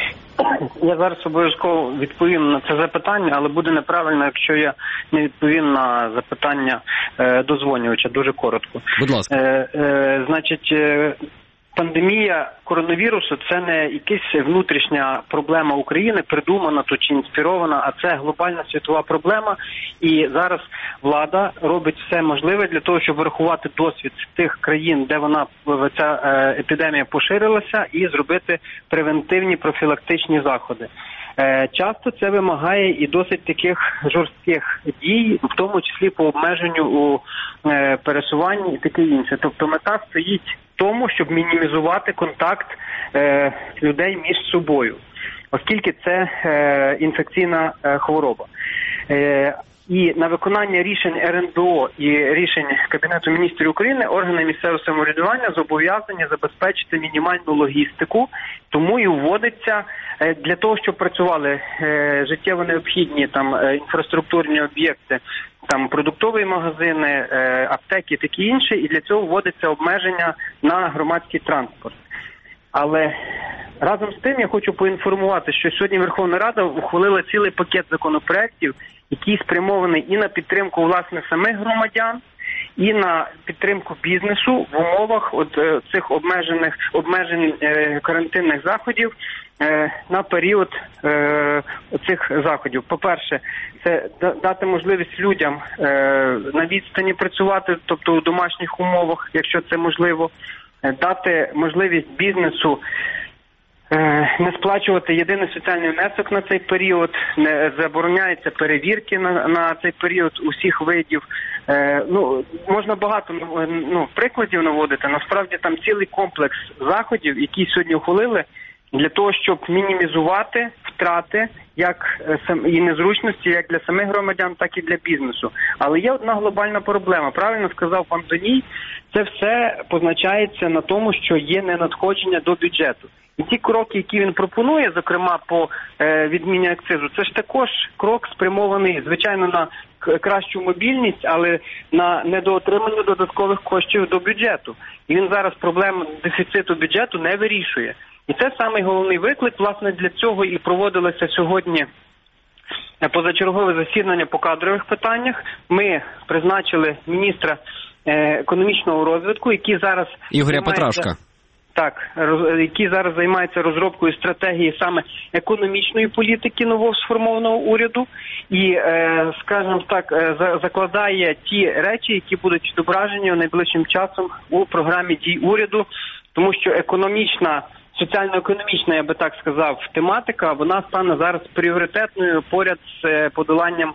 Я зараз обов'язково відповім на це запитання, але буде неправильно, якщо я не відповім на запитання е, дозвонювача, дуже коротко.
Будь ласка.
Е, е, значить, е, пандемія коронавірусу – це не якась внутрішня проблема України, придумана тут чи інспірована, а це глобальна світова проблема. І зараз влада робить все можливе для того, щоб врахувати досвід тих країн, де вона, ця епідемія поширилася, і зробити превентивні профілактичні заходи. Часто це вимагає і досить таких жорстких дій, в тому числі по обмеженню у пересуванні і таке інше. Тобто мета стоїть в тому, щоб мінімізувати контакт е, людей між собою, оскільки це е, інфекційна е, хвороба. Е, І на виконання рішень ер ен де о і рішень Кабінету міністрів України органи місцевого самоврядування зобов'язані забезпечити мінімальну логістику, тому і вводиться для того, щоб працювали життєво необхідні там інфраструктурні об'єкти, там продуктові магазини, аптеки, такі інші, і для цього вводиться обмеження на громадський транспорт. Але разом з тим я хочу поінформувати, що сьогодні Верховна Рада ухвалила цілий пакет законопроєктів, який спрямований і на підтримку, власне, самих громадян, і на підтримку бізнесу в умовах от е, цих обмежених обмежень е, карантинних заходів е, на період е, цих заходів. По-перше, це дати можливість людям е, на відстані працювати, тобто у домашніх умовах, якщо це можливо, дати можливість бізнесу не сплачувати єдиний соціальний внесок на цей період, не забороняються перевірки на, на цей період усіх видів. Е, ну, можна багато ну, прикладів наводити, насправді там цілий комплекс заходів, які сьогодні ухвалили, для того, щоб мінімізувати втрати як і незручності як для самих громадян, так і для бізнесу. Але є одна глобальна проблема. Правильно сказав пан Доній, це все позначається на тому, що є ненадходження до бюджету. І ті кроки, які він пропонує, зокрема по е, відміні акцизу, це ж також крок спрямований, звичайно, на кращу мобільність, але на недоотримання додаткових коштів до бюджету. І він зараз проблему дефіциту бюджету не вирішує. І це самий головний виклик, власне, для цього і проводилося сьогодні позачергове засідання по кадрових питаннях. Ми призначили міністра економічного розвитку, який зараз...
Ігоря Петрашка.
Так, який зараз займається розробкою стратегії саме економічної політики нового сформованого уряду і, скажімо так, закладає ті речі, які будуть відображені найближчим часом у програмі дій уряду, тому що економічна, соціально-економічна, я би так сказав, тематика, вона стане зараз пріоритетною поряд з подоланням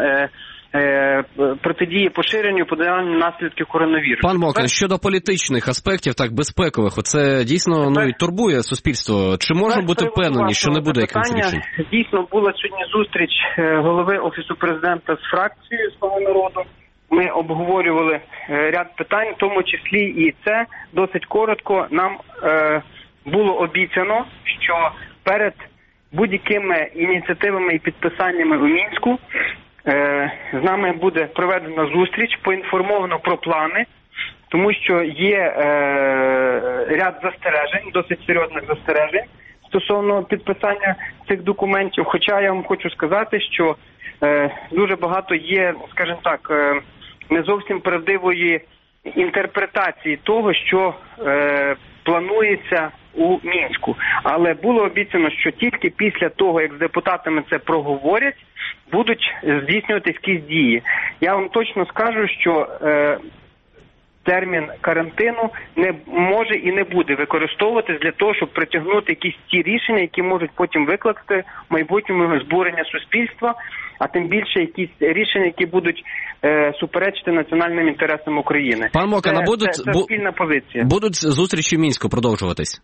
протидії поширенню, подоланню наслідків коронавірусу.
Пан Мокан, щодо політичних аспектів, так, безпекових, оце дійсно ну, і турбує суспільство. Чи можна бути впевнені, що не буде якихось рішень?
Дійсно, була сьогодні зустріч голови Офісу Президента з фракцією «Слуга народу». Ми обговорювали ряд питань, в тому числі і це досить коротко. Нам е, було обіцяно, що перед будь-якими ініціативами і підписаннями у Мінську з нами буде проведена зустріч, поінформовано про плани, тому що є е, ряд застережень, досить серйозних застережень стосовно підписання цих документів. Хоча я вам хочу сказати, що е, дуже багато є, скажімо так, е, не зовсім правдивої інтерпретації того, що е, планується у Мінську. Але було обіцяно, що тільки після того, як з депутатами це проговорять, будуть здійснюватись якісь дії. Я вам точно скажу, що е, термін карантину не може і не буде використовуватись для того, щоб притягнути якісь ті рішення, які можуть потім викликати в майбутньому збурення суспільства, а тим більше якісь рішення, які будуть е, суперечити національним інтересам України.
Пан Мокан,
це,
а будуть,
це, це
бу,
спільна позиція.
Будуть зустрічі в Мінську продовжуватись?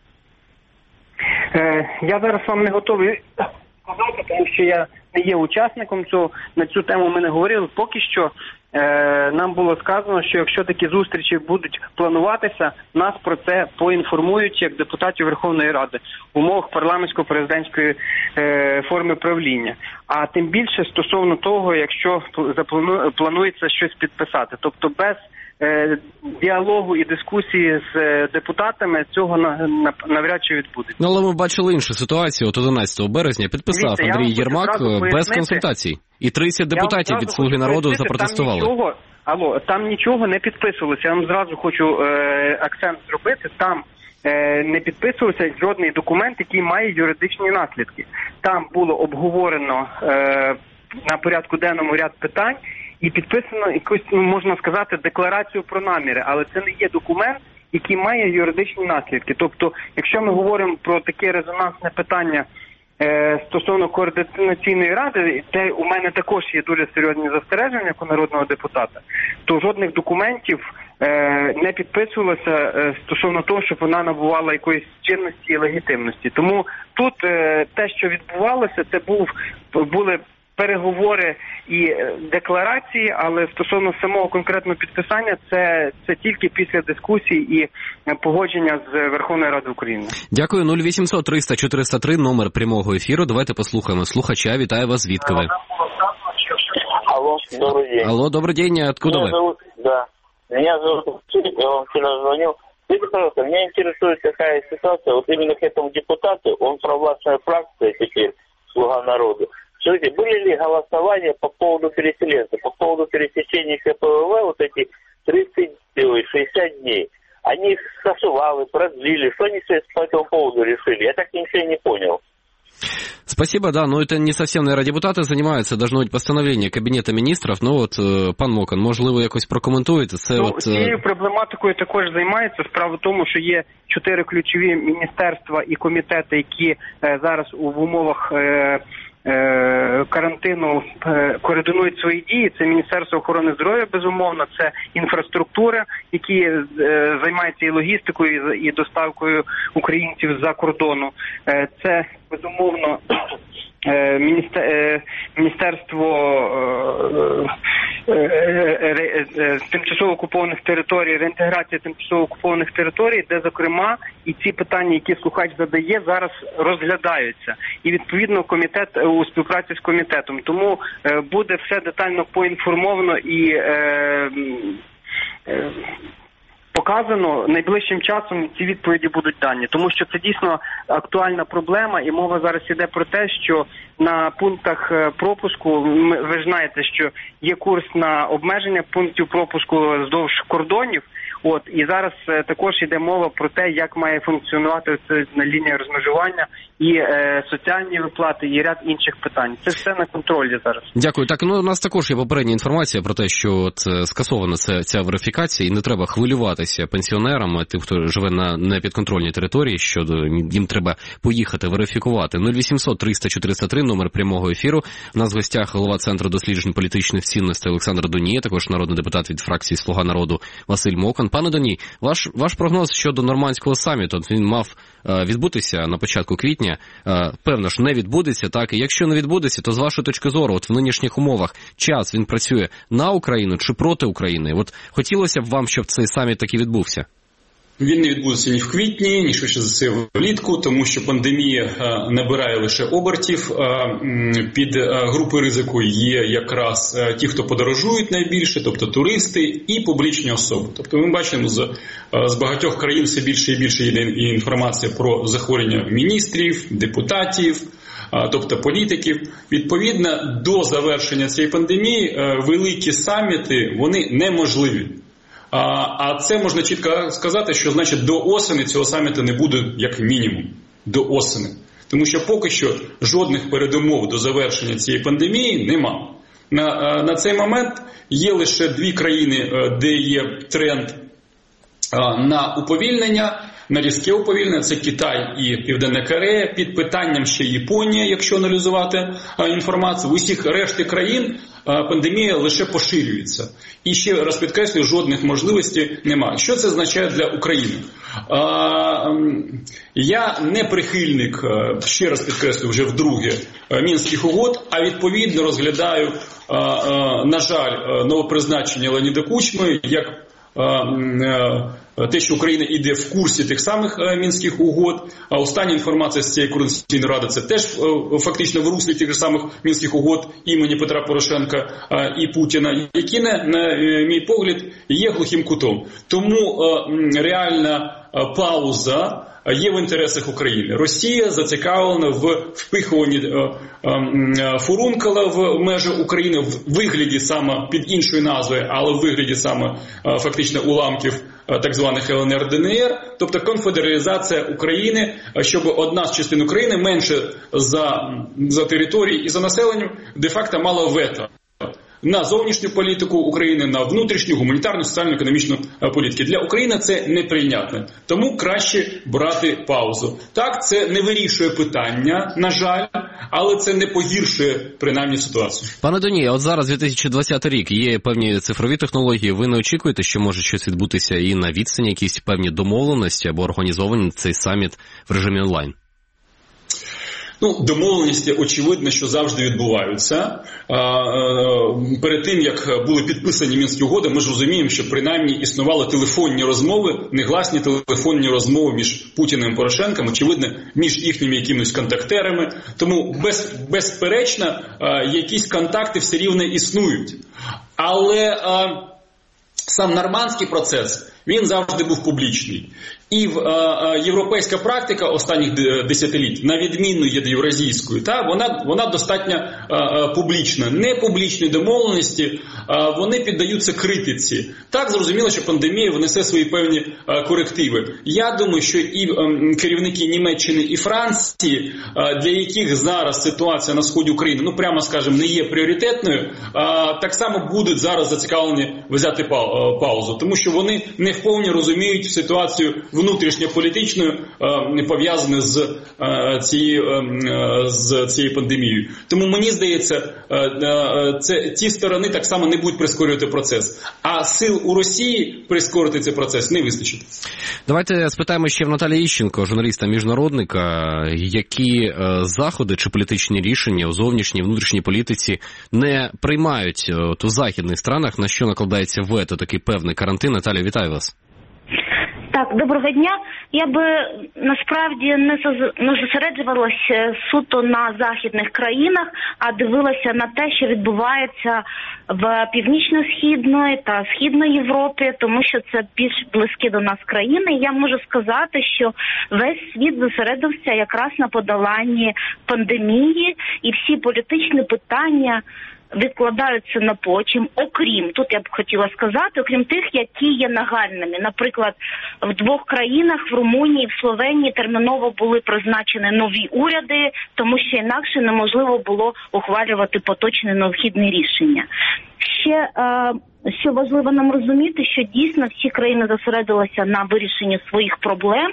Е, я зараз вам не готовий сказати, тому що я не є учасником цього. На цю тему ми не говорили. Поки що е, нам було сказано, що якщо такі зустрічі будуть плануватися, нас про це поінформують як депутатів Верховної Ради в умовах парламентсько-президентської е, форми правління. А тим більше стосовно того, якщо заплану, планується щось підписати. Тобто без е, діалогу і дискусії з е, депутатами цього на, на, навряд чи відбудеться.
Ну, але ми бачили іншу ситуацію. От одинадцятого березня підписав
Дивіться,
Андрій Єрмак без консультацій. І тридцять депутатів від «Слуги народу» запротестували.
Там нічого, алло, там нічого не підписувалося. Я вам зразу хочу е, акцент зробити. Там е, не підписувався жодний документ, який має юридичні наслідки. Там було обговорено е, на порядку денному ряд питань і підписано якусь, ну, можна сказати, декларацію про наміри. Але це не є документ, який має юридичні наслідки. Тобто, якщо ми говоримо про таке резонансне питання стосовно координаційної ради, де у мене також є дуже серйозні застереження як у народного депутата, то жодних документів е, не підписувалося е, стосовно того, щоб вона набувала якоїсь чинності і легітимності. Тому тут е, те, що відбувалося, це був були переговори і декларації, але стосовно самого конкретного підписання, це, це тільки після дискусії і погодження з Верховною Радою України.
Дякую. нуль вісімсот триста чотириста три, номер прямого ефіру. Давайте послухаємо слухача. Вітаю вас. Звідки ви?
Алло, добрый день.
Алло, добрый день. Откуда
меня
вы?
Зовут, да. Меня зовут Василий, я вам вчера звонил. Скажите, пожалуйста, меня интересует такая ситуация, вот именно к этому депутату, он провластная фракция теперь, «Слуга народу». Скажите, были ли голосования по поводу переселенцев, по поводу пересечения КПВВ, вот эти тридцать-шестьдесят дней? Они их скасовали, продлили, что они по этому поводу решили? Я так ничего не понял.
Спасибо, да, но это не совсем, наверное, депутаты занимаются, должно быть постановление Кабінету міністрів, ну от, пан Мокан, можливо, якось прокоментуєте це?
Ну,
от...
цією проблематикою також займається. Справа в тому, що є чотири ключові міністерства і комітети, які е, зараз у в умовах е, е, карантину е, координують свої дії. Це Міністерство охорони здоров'я, безумовно, це інфраструктура, які е, займаються і логістикою, і, і доставкою українців з-за кордону. Е, це, безумовно, Міністерство тимчасово окупованих територій, реінтеграція тимчасово окупованих територій, де, зокрема, і ці питання, які слухач задає, зараз розглядаються. І, відповідно, комітет у співпраці з комітетом. Тому буде все детально поінформовано і показано, найближчим часом ці відповіді будуть дані. Тому що це дійсно актуальна проблема, і мова зараз йде про те, що на пунктах пропуску, ви ж знаєте, що є курс на обмеження пунктів пропуску вздовж кордонів, от, і зараз також йде мова про те, як має функціонувати ця лінія розмежування і е, соціальні виплати, і ряд інших питань. Це все на контролі зараз.
Дякую. Так, ну у нас також є попередня інформація про те, що от скасована ця, ця верифікація, і не треба хвилюватися пенсіонерам, тим, хто живе на непідконтрольній території, що їм треба поїхати верифікувати. нуль вісімсот триста чотириста три, номер прямого ефіру. У нас в гостях голова Центру досліджень політичних цінностей Олександр Доній, також народний депутат від фракції «Слуга народу» Василь Мокан. Пане Доній, ваш, ваш прогноз щодо нормандського саміту, він мав е, відбутися на початку квітня, е, певно ж не відбудеться, так, і якщо не відбудеться, то з вашої точки зору, от в нинішніх умовах, час він працює на Україну чи проти України? От хотілося б вам, щоб цей саміт таки відбувся?
Він не відбудеться ні в квітні, ні швидше за це влітку, тому що пандемія набирає лише обертів. Під групою ризику є якраз ті, хто подорожують найбільше, тобто туристи і публічні особи. Тобто ми бачимо, з, з багатьох країн все більше і більше йде інформація про захворювання міністрів, депутатів, тобто політиків. Відповідно, до завершення цієї пандемії великі саміти, вони неможливі. А це можна чітко сказати, що значить до осені цього саміту не буде як мінімум. До осені. Тому що поки що жодних передумов до завершення цієї пандемії нема. На, на цей момент є лише дві країни, де є тренд на уповільнення, на різке уповільнення. Це Китай і Південна Корея. Під питанням ще Японія, якщо аналізувати інформацію. В усіх решті країн пандемія лише поширюється. І ще раз підкреслюю, жодних можливостей немає. Що це означає для України? Я не прихильник, ще раз підкреслюю, вже вдруге, Мінських угод, а відповідно розглядаю, на жаль, новопризначення Леоніда Кучми як те, що Україна йде в курсі тих самих Мінських угод. А остання інформація з цієї Координаційної ради – це теж фактично в руслі тих самих Мінських угод імені Петра Порошенка і Путіна, які, на, на мій погляд, є глухим кутом. Тому реальна пауза є в інтересах України. Росія зацікавлена в впихуванні фурункула в межі України в вигляді саме під іншою назвою, але в вигляді саме фактично уламків так званих ел ен ер де ен ер, тобто конфедералізація України, щоб одна з частин України менше за, за територією і за населенням де-факто мала вето на зовнішню політику України, на внутрішню, гуманітарну, соціально-економічну політику. Для України це неприйнятно. Тому краще брати паузу. Так, це не вирішує питання, на жаль, але це не погіршує, принаймні, ситуацію.
Пане Доній, от зараз дві тисячі двадцятий рік, є певні цифрові технології. Ви не очікуєте, що може щось відбутися і на відстані, якісь певні домовленості або організовані цей саміт в режимі онлайн?
Ну, домовленості, очевидно, що завжди відбуваються. Перед тим, як були підписані Мінські угоди, ми ж розуміємо, що принаймні існували телефонні розмови, негласні телефонні розмови між Путіним і Порошенком, очевидно, між їхніми якимись контактерами. Тому, без, безперечно, якісь контакти все рівно існують. Але сам нормандський процес, він завжди був публічний. І в, е, європейська практика останніх десятиліть, на відміну від євразійської, та, вона, вона достатньо е, публічна. Непублічні домовленості, е, вони піддаються критиці. Так, зрозуміло, що пандемія внесе свої певні е, корективи. Я думаю, що і е, керівники Німеччини і Франції, е, для яких зараз ситуація на сході України, ну прямо скажемо, не є пріоритетною, е, так само будуть зараз зацікавлені взяти паузу. Тому що вони не вповні розуміють ситуацію внутрішньополітичною, пов'язаною з цією, з цією пандемією. Тому мені здається, це, ті сторони так само не будуть прискорювати процес. А сил у Росії прискорити цей процес не вистачить.
Давайте спитаємо ще в Наталії Іщенко, журналіста-міжнародника, які заходи чи політичні рішення у зовнішній, внутрішній політиці не приймають от, у західних странах, на що накладається вето, такий певний карантин. Наталя, вітаю вас.
Так, доброго дня. Я би насправді не зосереджувалася суто на західних країнах, а дивилася на те, що відбувається в північно-східної та східної Європі, тому що це більш близькі до нас країни. Я можу сказати, що весь світ зосередився якраз на подоланні пандемії, і всі політичні питання відкладаються на потім, окрім, тут я б хотіла сказати, окрім тих, які є нагальними. Наприклад, в двох країнах, в Румунії, в Словенії, терміново були призначені нові уряди, тому що інакше неможливо було ухвалювати поточні необхідні рішення. Ще, що важливо нам розуміти, що дійсно всі країни зосередилися на вирішенні своїх проблем,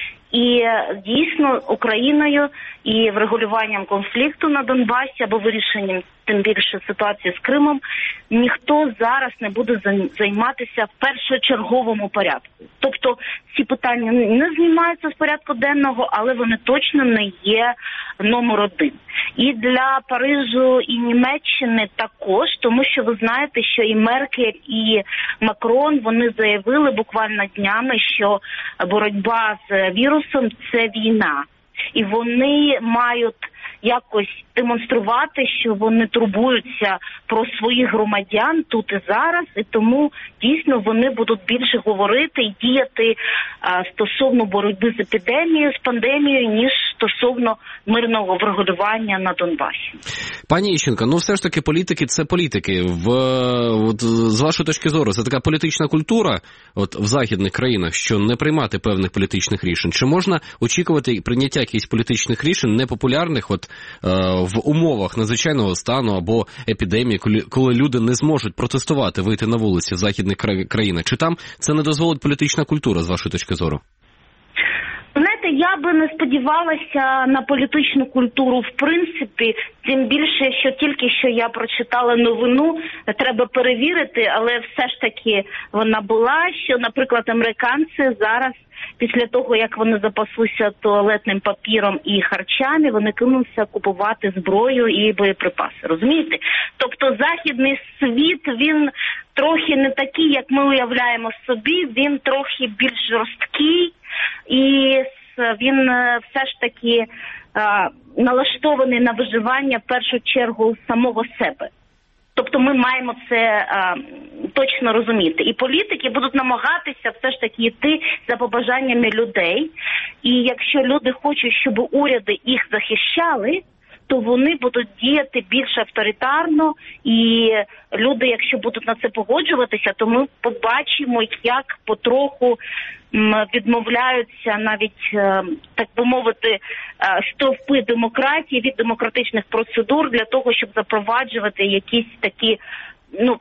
і дійсно Україною і врегулюванням конфлікту на Донбасі або вирішенням тим більше ситуації з Кримом ніхто зараз не буде займатися в першочерговому порядку. Тобто ці питання не знімаються з порядку денного, але вони точно не є номер один. І для Парижу і Німеччини також, тому що ви знаєте, що і Меркель, і Макрон, вони заявили буквально днями, що боротьба з вірусом – це війна. І вони мають якось демонструвати, що вони турбуються про своїх громадян тут і зараз, і тому дійсно вони будуть більше говорити і діяти а, стосовно боротьби з епідемією, з пандемією, ніж стосовно мирного врегулювання на Донбасі.
Пані Іщенко, ну все ж таки політики – це політики. В, от, з вашої точки зору, це така політична культура от, в західних країнах, що не приймати певних політичних рішень. Чи можна очікувати прийняття якихось політичних рішень непопулярних, от в умовах надзвичайного стану або епідемії, коли, коли люди не зможуть протестувати, вийти на вулиці в західних країнах? Чи там це не дозволить політична культура, з вашої точки зору?
Знаєте, я би не сподівалася на політичну культуру в принципі, тим більше, що тільки що я прочитала новину, треба перевірити, але все ж таки вона була, що, наприклад, американці зараз, після того, як вони запаслися туалетним папіром і харчами, вони кинулися купувати зброю і боєприпаси, розумієте? Тобто західний світ, він трохи не такий, як ми уявляємо собі, він трохи більш жорсткий, і він все ж таки а, налаштований на виживання в першу чергу самого себе. Тобто ми маємо це а, точно розуміти. І політики будуть намагатися все ж таки йти за побажаннями людей. І якщо люди хочуть, щоб уряди їх захищали, то вони будуть діяти більш авторитарно, і люди, якщо будуть на це погоджуватися, то ми побачимо, як потроху відмовляються навіть, так би мовити, стовпи демократії від демократичних процедур для того, щоб запроваджувати якісь такі, ну,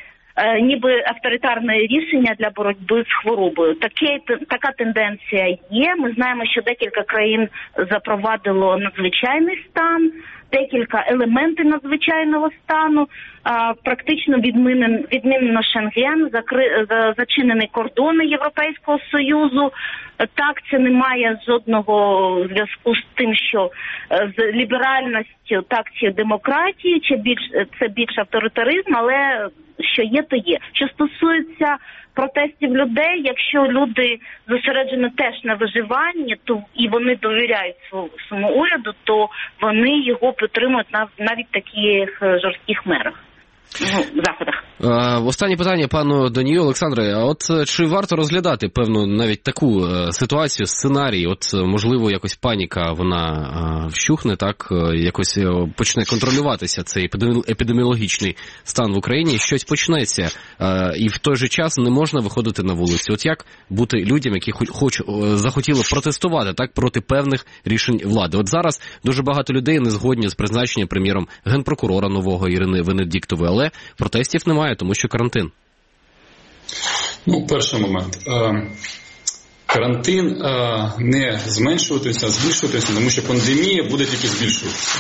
ніби авторитарне рішення для боротьби з хворобою. Таке, така тенденція є. Ми знаємо, що декілька країн запровадило надзвичайний стан, декілька елементів надзвичайного стану, а, практично відмінено, відмінено Шенген, закри, за, зачинені кордони Європейського Союзу. Так, це не має жодного зв'язку з тим, що з ліберальністю, так, чи демократії, чи більш, це більш авторитаризм, але що є, то є. Що стосується протестів людей, якщо люди зосереджені теж на виживанні, то і вони довіряють своєму уряду, то вони його підтримують на навіть таких жорстких мерах. Ну, заходах.
Останнє питання пану Данію. Олександре, а от чи варто розглядати певну навіть таку ситуацію, сценарій, от можливо якось паніка вона вщухне, так, якось почне контролюватися цей епідеміологічний стан в Україні, щось почнеться, і в той же час не можна виходити на вулицю. От як бути людям, які хоч захотіли протестувати, так, проти певних рішень влади? От зараз дуже багато людей не згодні з призначенням прем'єром генпрокурора нового Ірини Венедіктової, але протестів немає, тому що карантин.
Ну, перший момент. Карантин не зменшуватися, а збільшуватися, тому що пандемія буде тільки збільшуватися.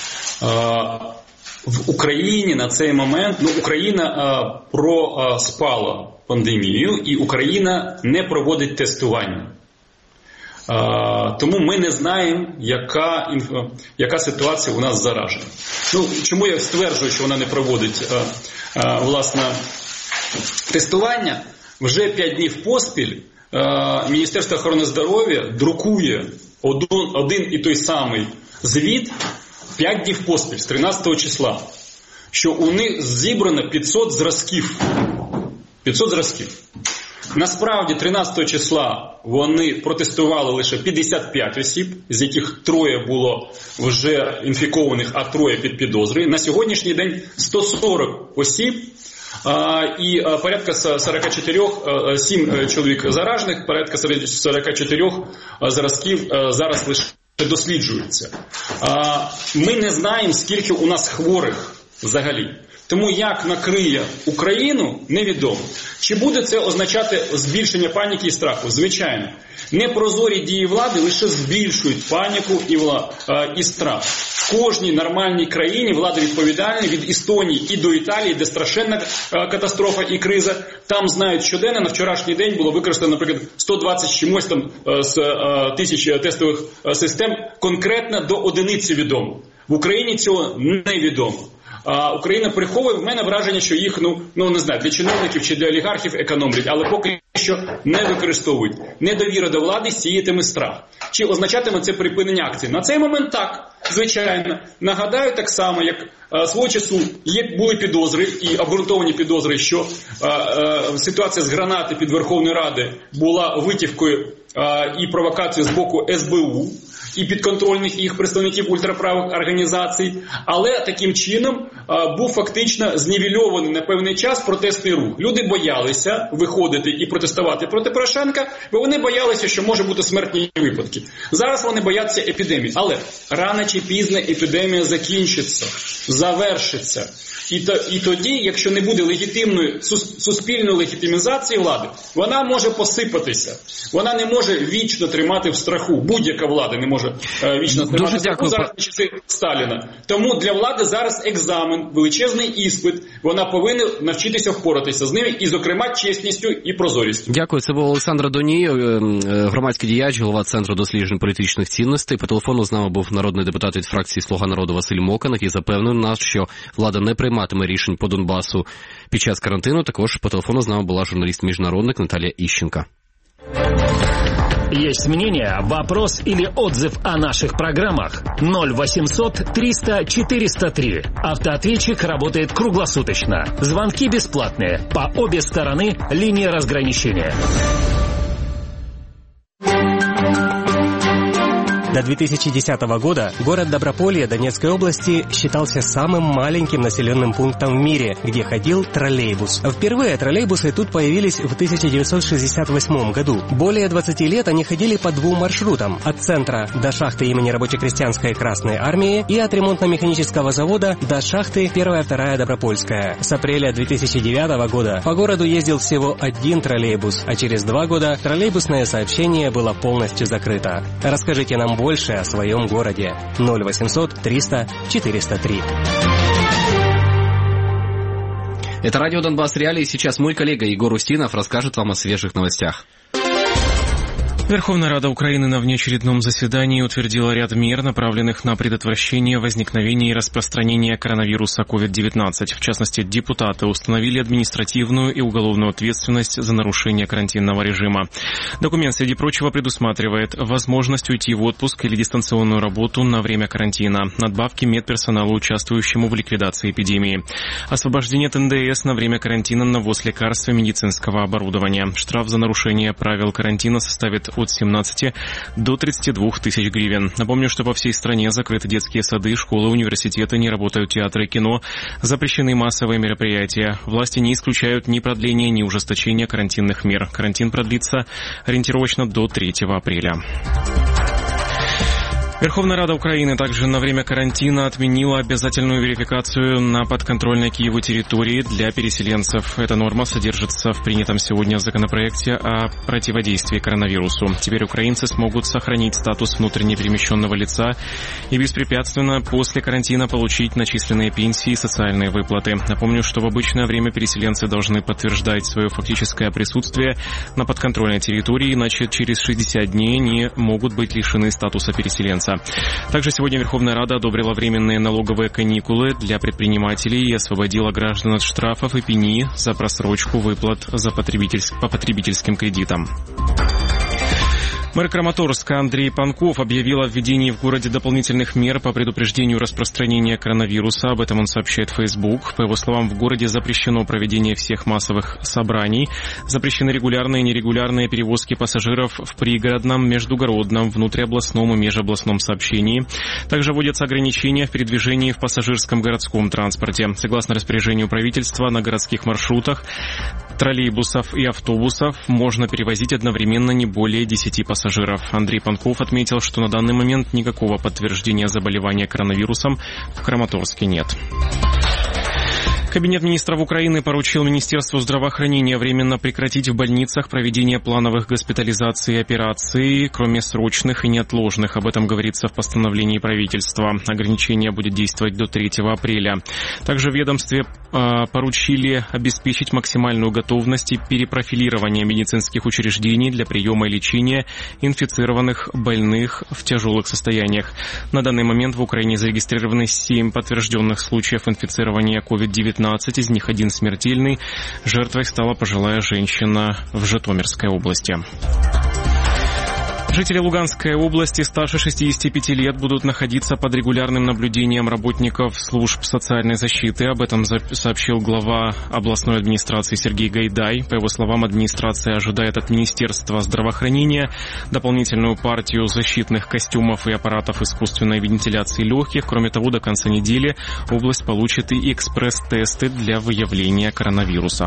В Україні на цей момент, ну, Україна проспала пандемію, і Україна не проводить тестування. Uh, тому ми не знаємо, яка, інф... яка ситуація у нас заражена. Ну, чому я стверджую, що вона не проводить uh, uh, власне тестування? Вже п'ять днів поспіль uh, Міністерство охорони здоров'я друкує один, один і той самий звіт п'ять днів поспіль, з тринадцятого числа, що у них зібрано п'ятсот зразків. п'ятсот зразків. Насправді, тринадцятого числа вони протестували лише п'ятдесят п'ять осіб, з яких троє було вже інфікованих, а троє під підозрою. На сьогоднішній день сто сорок осіб а, і а, порядка сорок чотири, а, сім чоловік заражених, порядка сорок чотири зразків а, зараз лише досліджуються. А, ми не знаємо, скільки у нас хворих взагалі. Тому як накриє Україну, невідомо. Чи буде це означати збільшення паніки і страху? Звичайно. Непрозорі дії влади лише збільшують паніку і, вла... і страх. В кожній нормальній країні влада відповідальна, від Естонії і до Італії, де страшенна катастрофа і криза. Там знають щоденно, на вчорашній день було використано, наприклад, сто двадцять чимось там з тисяч тестових систем, конкретно до одиниці відомо. В Україні цього невідомо. А Україна приховує, в мене враження, що їх, ну, ну не знаю, для чиновників чи для олігархів економлять, але поки що не використовують. Недовіра до влади сіятиме страх. Чи означатиме це припинення акцій? На цей момент так, звичайно. Нагадаю так само, як а, свого часу є, були підозри і обґрунтовані підозри, що а, а, ситуація з гранати під Верховною Радою була витівкою а, і провокацією з боку ес бе у. і підконтрольних їх представників ультраправих організацій, але таким чином а, був фактично знівельований на певний час протестний рух. Люди боялися виходити і протестувати проти Порошенка, бо вони боялися, що може бути смертні випадки. Зараз вони бояться епідемії, але рано чи пізно епідемія закінчиться, завершиться. І, то, і тоді, якщо не буде легітимної, суспільної легітимізації влади, вона може посипатися. Вона не може вічно тримати в страху. Будь-яка влада не може е, вічно тримати
Дуже
в страху.
Дякую.
Зараз на часи Сталіна. Тому для влади зараз екзамен, величезний іспит. Вона повинна навчитися впоратися з ними і, зокрема, чесністю і прозорістю.
Дякую. Це був Олександр Доній, громадський діяч, голова Центру досліджень політичних цінностей. По телефону з нами був народний депутат від фракції «Слуга народу» Василь Мокан, який запевнив нас, що влада не прийматиме рішень по Донбасу під час карантину. Також по телефону з нами була журналіст-міжнародник Наталія Іщенко.
Есть мнение, вопрос или отзыв о наших программах? ноль восемьсот триста четыреста три. Автоответчик работает круглосуточно. Звонки бесплатные. По обе стороны линии разграничения.
До две тысячи десятого года город Доброполье Донецкой области считался самым маленьким населенным пунктом в мире, где ходил троллейбус. Впервые троллейбусы тут появились в тысяча девятьсот шестьдесят восьмом году. Более двадцати лет они ходили по двум маршрутам: от центра до шахты имени Рабоче-крестьянской Красной Армии и от ремонтно-механического завода до шахты первая-вторая Добропольская. С апреля две тысячи девятого года по городу ездил всего один троллейбус, а через два года троллейбусное сообщение было полностью закрыто. Расскажите нам больше о своем городе. ноль восемьсот триста четыреста три.
Это радио «Донбасс Реалии». Сейчас мой коллега Егор Устинов расскажет вам о свежих новостях.
Верховная Рада Украины на внеочередном заседании утвердила ряд мер, направленных на предотвращение возникновения и распространения коронавируса ковид девятнадцать. В частности, депутаты установили административную и уголовную ответственность за нарушение карантинного режима. Документ, среди прочего, предусматривает возможность уйти в отпуск или дистанционную работу на время карантина, надбавки медперсоналу, участвующему в ликвидации эпидемии, освобождение от эн дэ эс на время карантина на ввоз лекарств и медицинского оборудования. Штраф за нарушение правил карантина составит от семнадцати до тридцати двух тысяч гривен. Напомню, что по всей стране закрыты детские сады, школы, университеты, не работают театры и кино, запрещены массовые мероприятия. Власти не исключают ни продления, ни ужесточения карантинных мер. Карантин продлится ориентировочно до третьего апреля. Верховная Рада Украины также на время карантина отменила обязательную верификацию на подконтрольной Киеву территории для переселенцев. Эта норма содержится в принятом сегодня законопроекте о противодействии коронавирусу. Теперь украинцы смогут сохранить статус внутренне перемещенного лица и беспрепятственно после карантина получить начисленные пенсии и социальные выплаты. Напомню, что в обычное время переселенцы должны подтверждать свое фактическое присутствие на подконтрольной территории, иначе через шестьдесят дней не могут быть лишены статуса переселенца. Также сегодня Верховная Рада одобрила временные налоговые каникулы для предпринимателей и освободила граждан от штрафов и пени за просрочку выплат за потребительск... по потребительским кредитам. Мэр Краматорска Андрей Панков объявил о введении в городе дополнительных мер по предупреждению распространения коронавируса. Об этом он сообщает в Facebook. По его словам, в городе запрещено проведение всех массовых собраний. Запрещены регулярные и нерегулярные перевозки пассажиров в пригородном, междугородном, внутриобластном и межобластном сообщении. Также вводятся ограничения в передвижении в пассажирском городском транспорте. Согласно распоряжению правительства, на городских маршрутах троллейбусов и автобусов можно перевозить одновременно не более десяти пассажиров. Андрей Панков отметил, что на данный момент никакого подтверждения заболевания коронавирусом в Краматорске нет. Кабинет министров Украины поручил Министерству здравоохранения временно прекратить в больницах проведение плановых госпитализаций и операций, кроме срочных и неотложных. Об этом говорится в постановлении правительства. Ограничение будет действовать до третьего апреля. Также в ведомстве э, поручили обеспечить максимальную готовность и перепрофилирование медицинских учреждений для приема и лечения инфицированных больных в тяжелых состояниях. На данный момент в Украине зарегистрированы семь подтвержденных случаев инфицирования ковид девятнадцать. Из них один смертельный. Жертвой стала пожилая женщина в Житомирской области. Жители Луганской области старше шестидесяти пяти лет будут находиться под регулярным наблюдением работников служб социальной защиты. Об этом сообщил глава областной администрации Сергей Гайдай. По его словам, администрация ожидает от Министерства здравоохранения дополнительную партию защитных костюмов и аппаратов искусственной вентиляции легких. Кроме того, до конца недели область получит и экспресс-тесты для выявления коронавируса.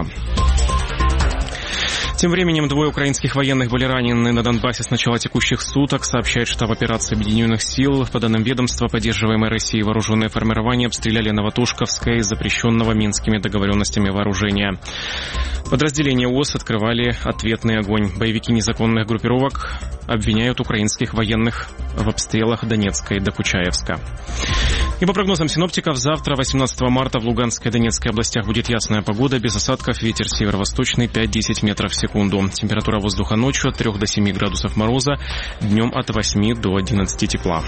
Тем временем двое украинских военных были ранены на Донбассе с начала текущих суток, сообщает штаб операции Объединенных сил. По данным ведомства, поддерживаемые Россией вооруженные формирования обстреляли Новотушковское из запрещенного Минскими договоренностями вооружения. Подразделения ООС открывали ответный огонь. Боевики незаконных группировок обвиняют украинских военных в обстрелах Донецка и Докучаевска. И по прогнозам синоптиков, завтра, восемнадцатого марта, в Луганской и Донецкой областях будет ясная погода, без осадков, ветер северо-восточный пять-десять метров в секунду. Температура воздуха ночью от трёх до семи градусов мороза, днем от восьми до одиннадцати тепла.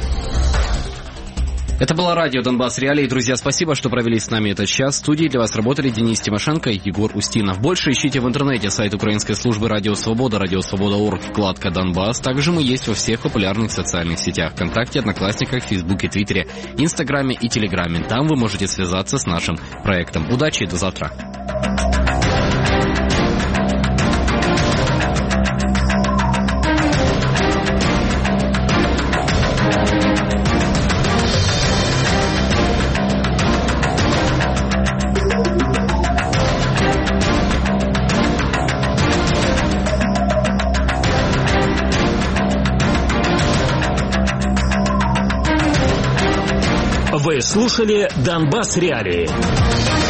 Это было радио «Донбасс Реалии». Друзья, спасибо, что провели с нами этот час. В студии для вас работали Денис Тимошенко и Егор Устинов. Больше ищите в интернете сайт украинской службы «Радио Свобода», радио свобода точка орг, вкладка «Донбасс». Также мы есть во всех популярных социальных сетях: ВКонтакте, Одноклассниках, Фейсбуке, Твиттере, Инстаграме и Телеграме. Там вы можете связаться с нашим проектом. Удачи и до завтра.
Вы слушали «Донбасс Реалии».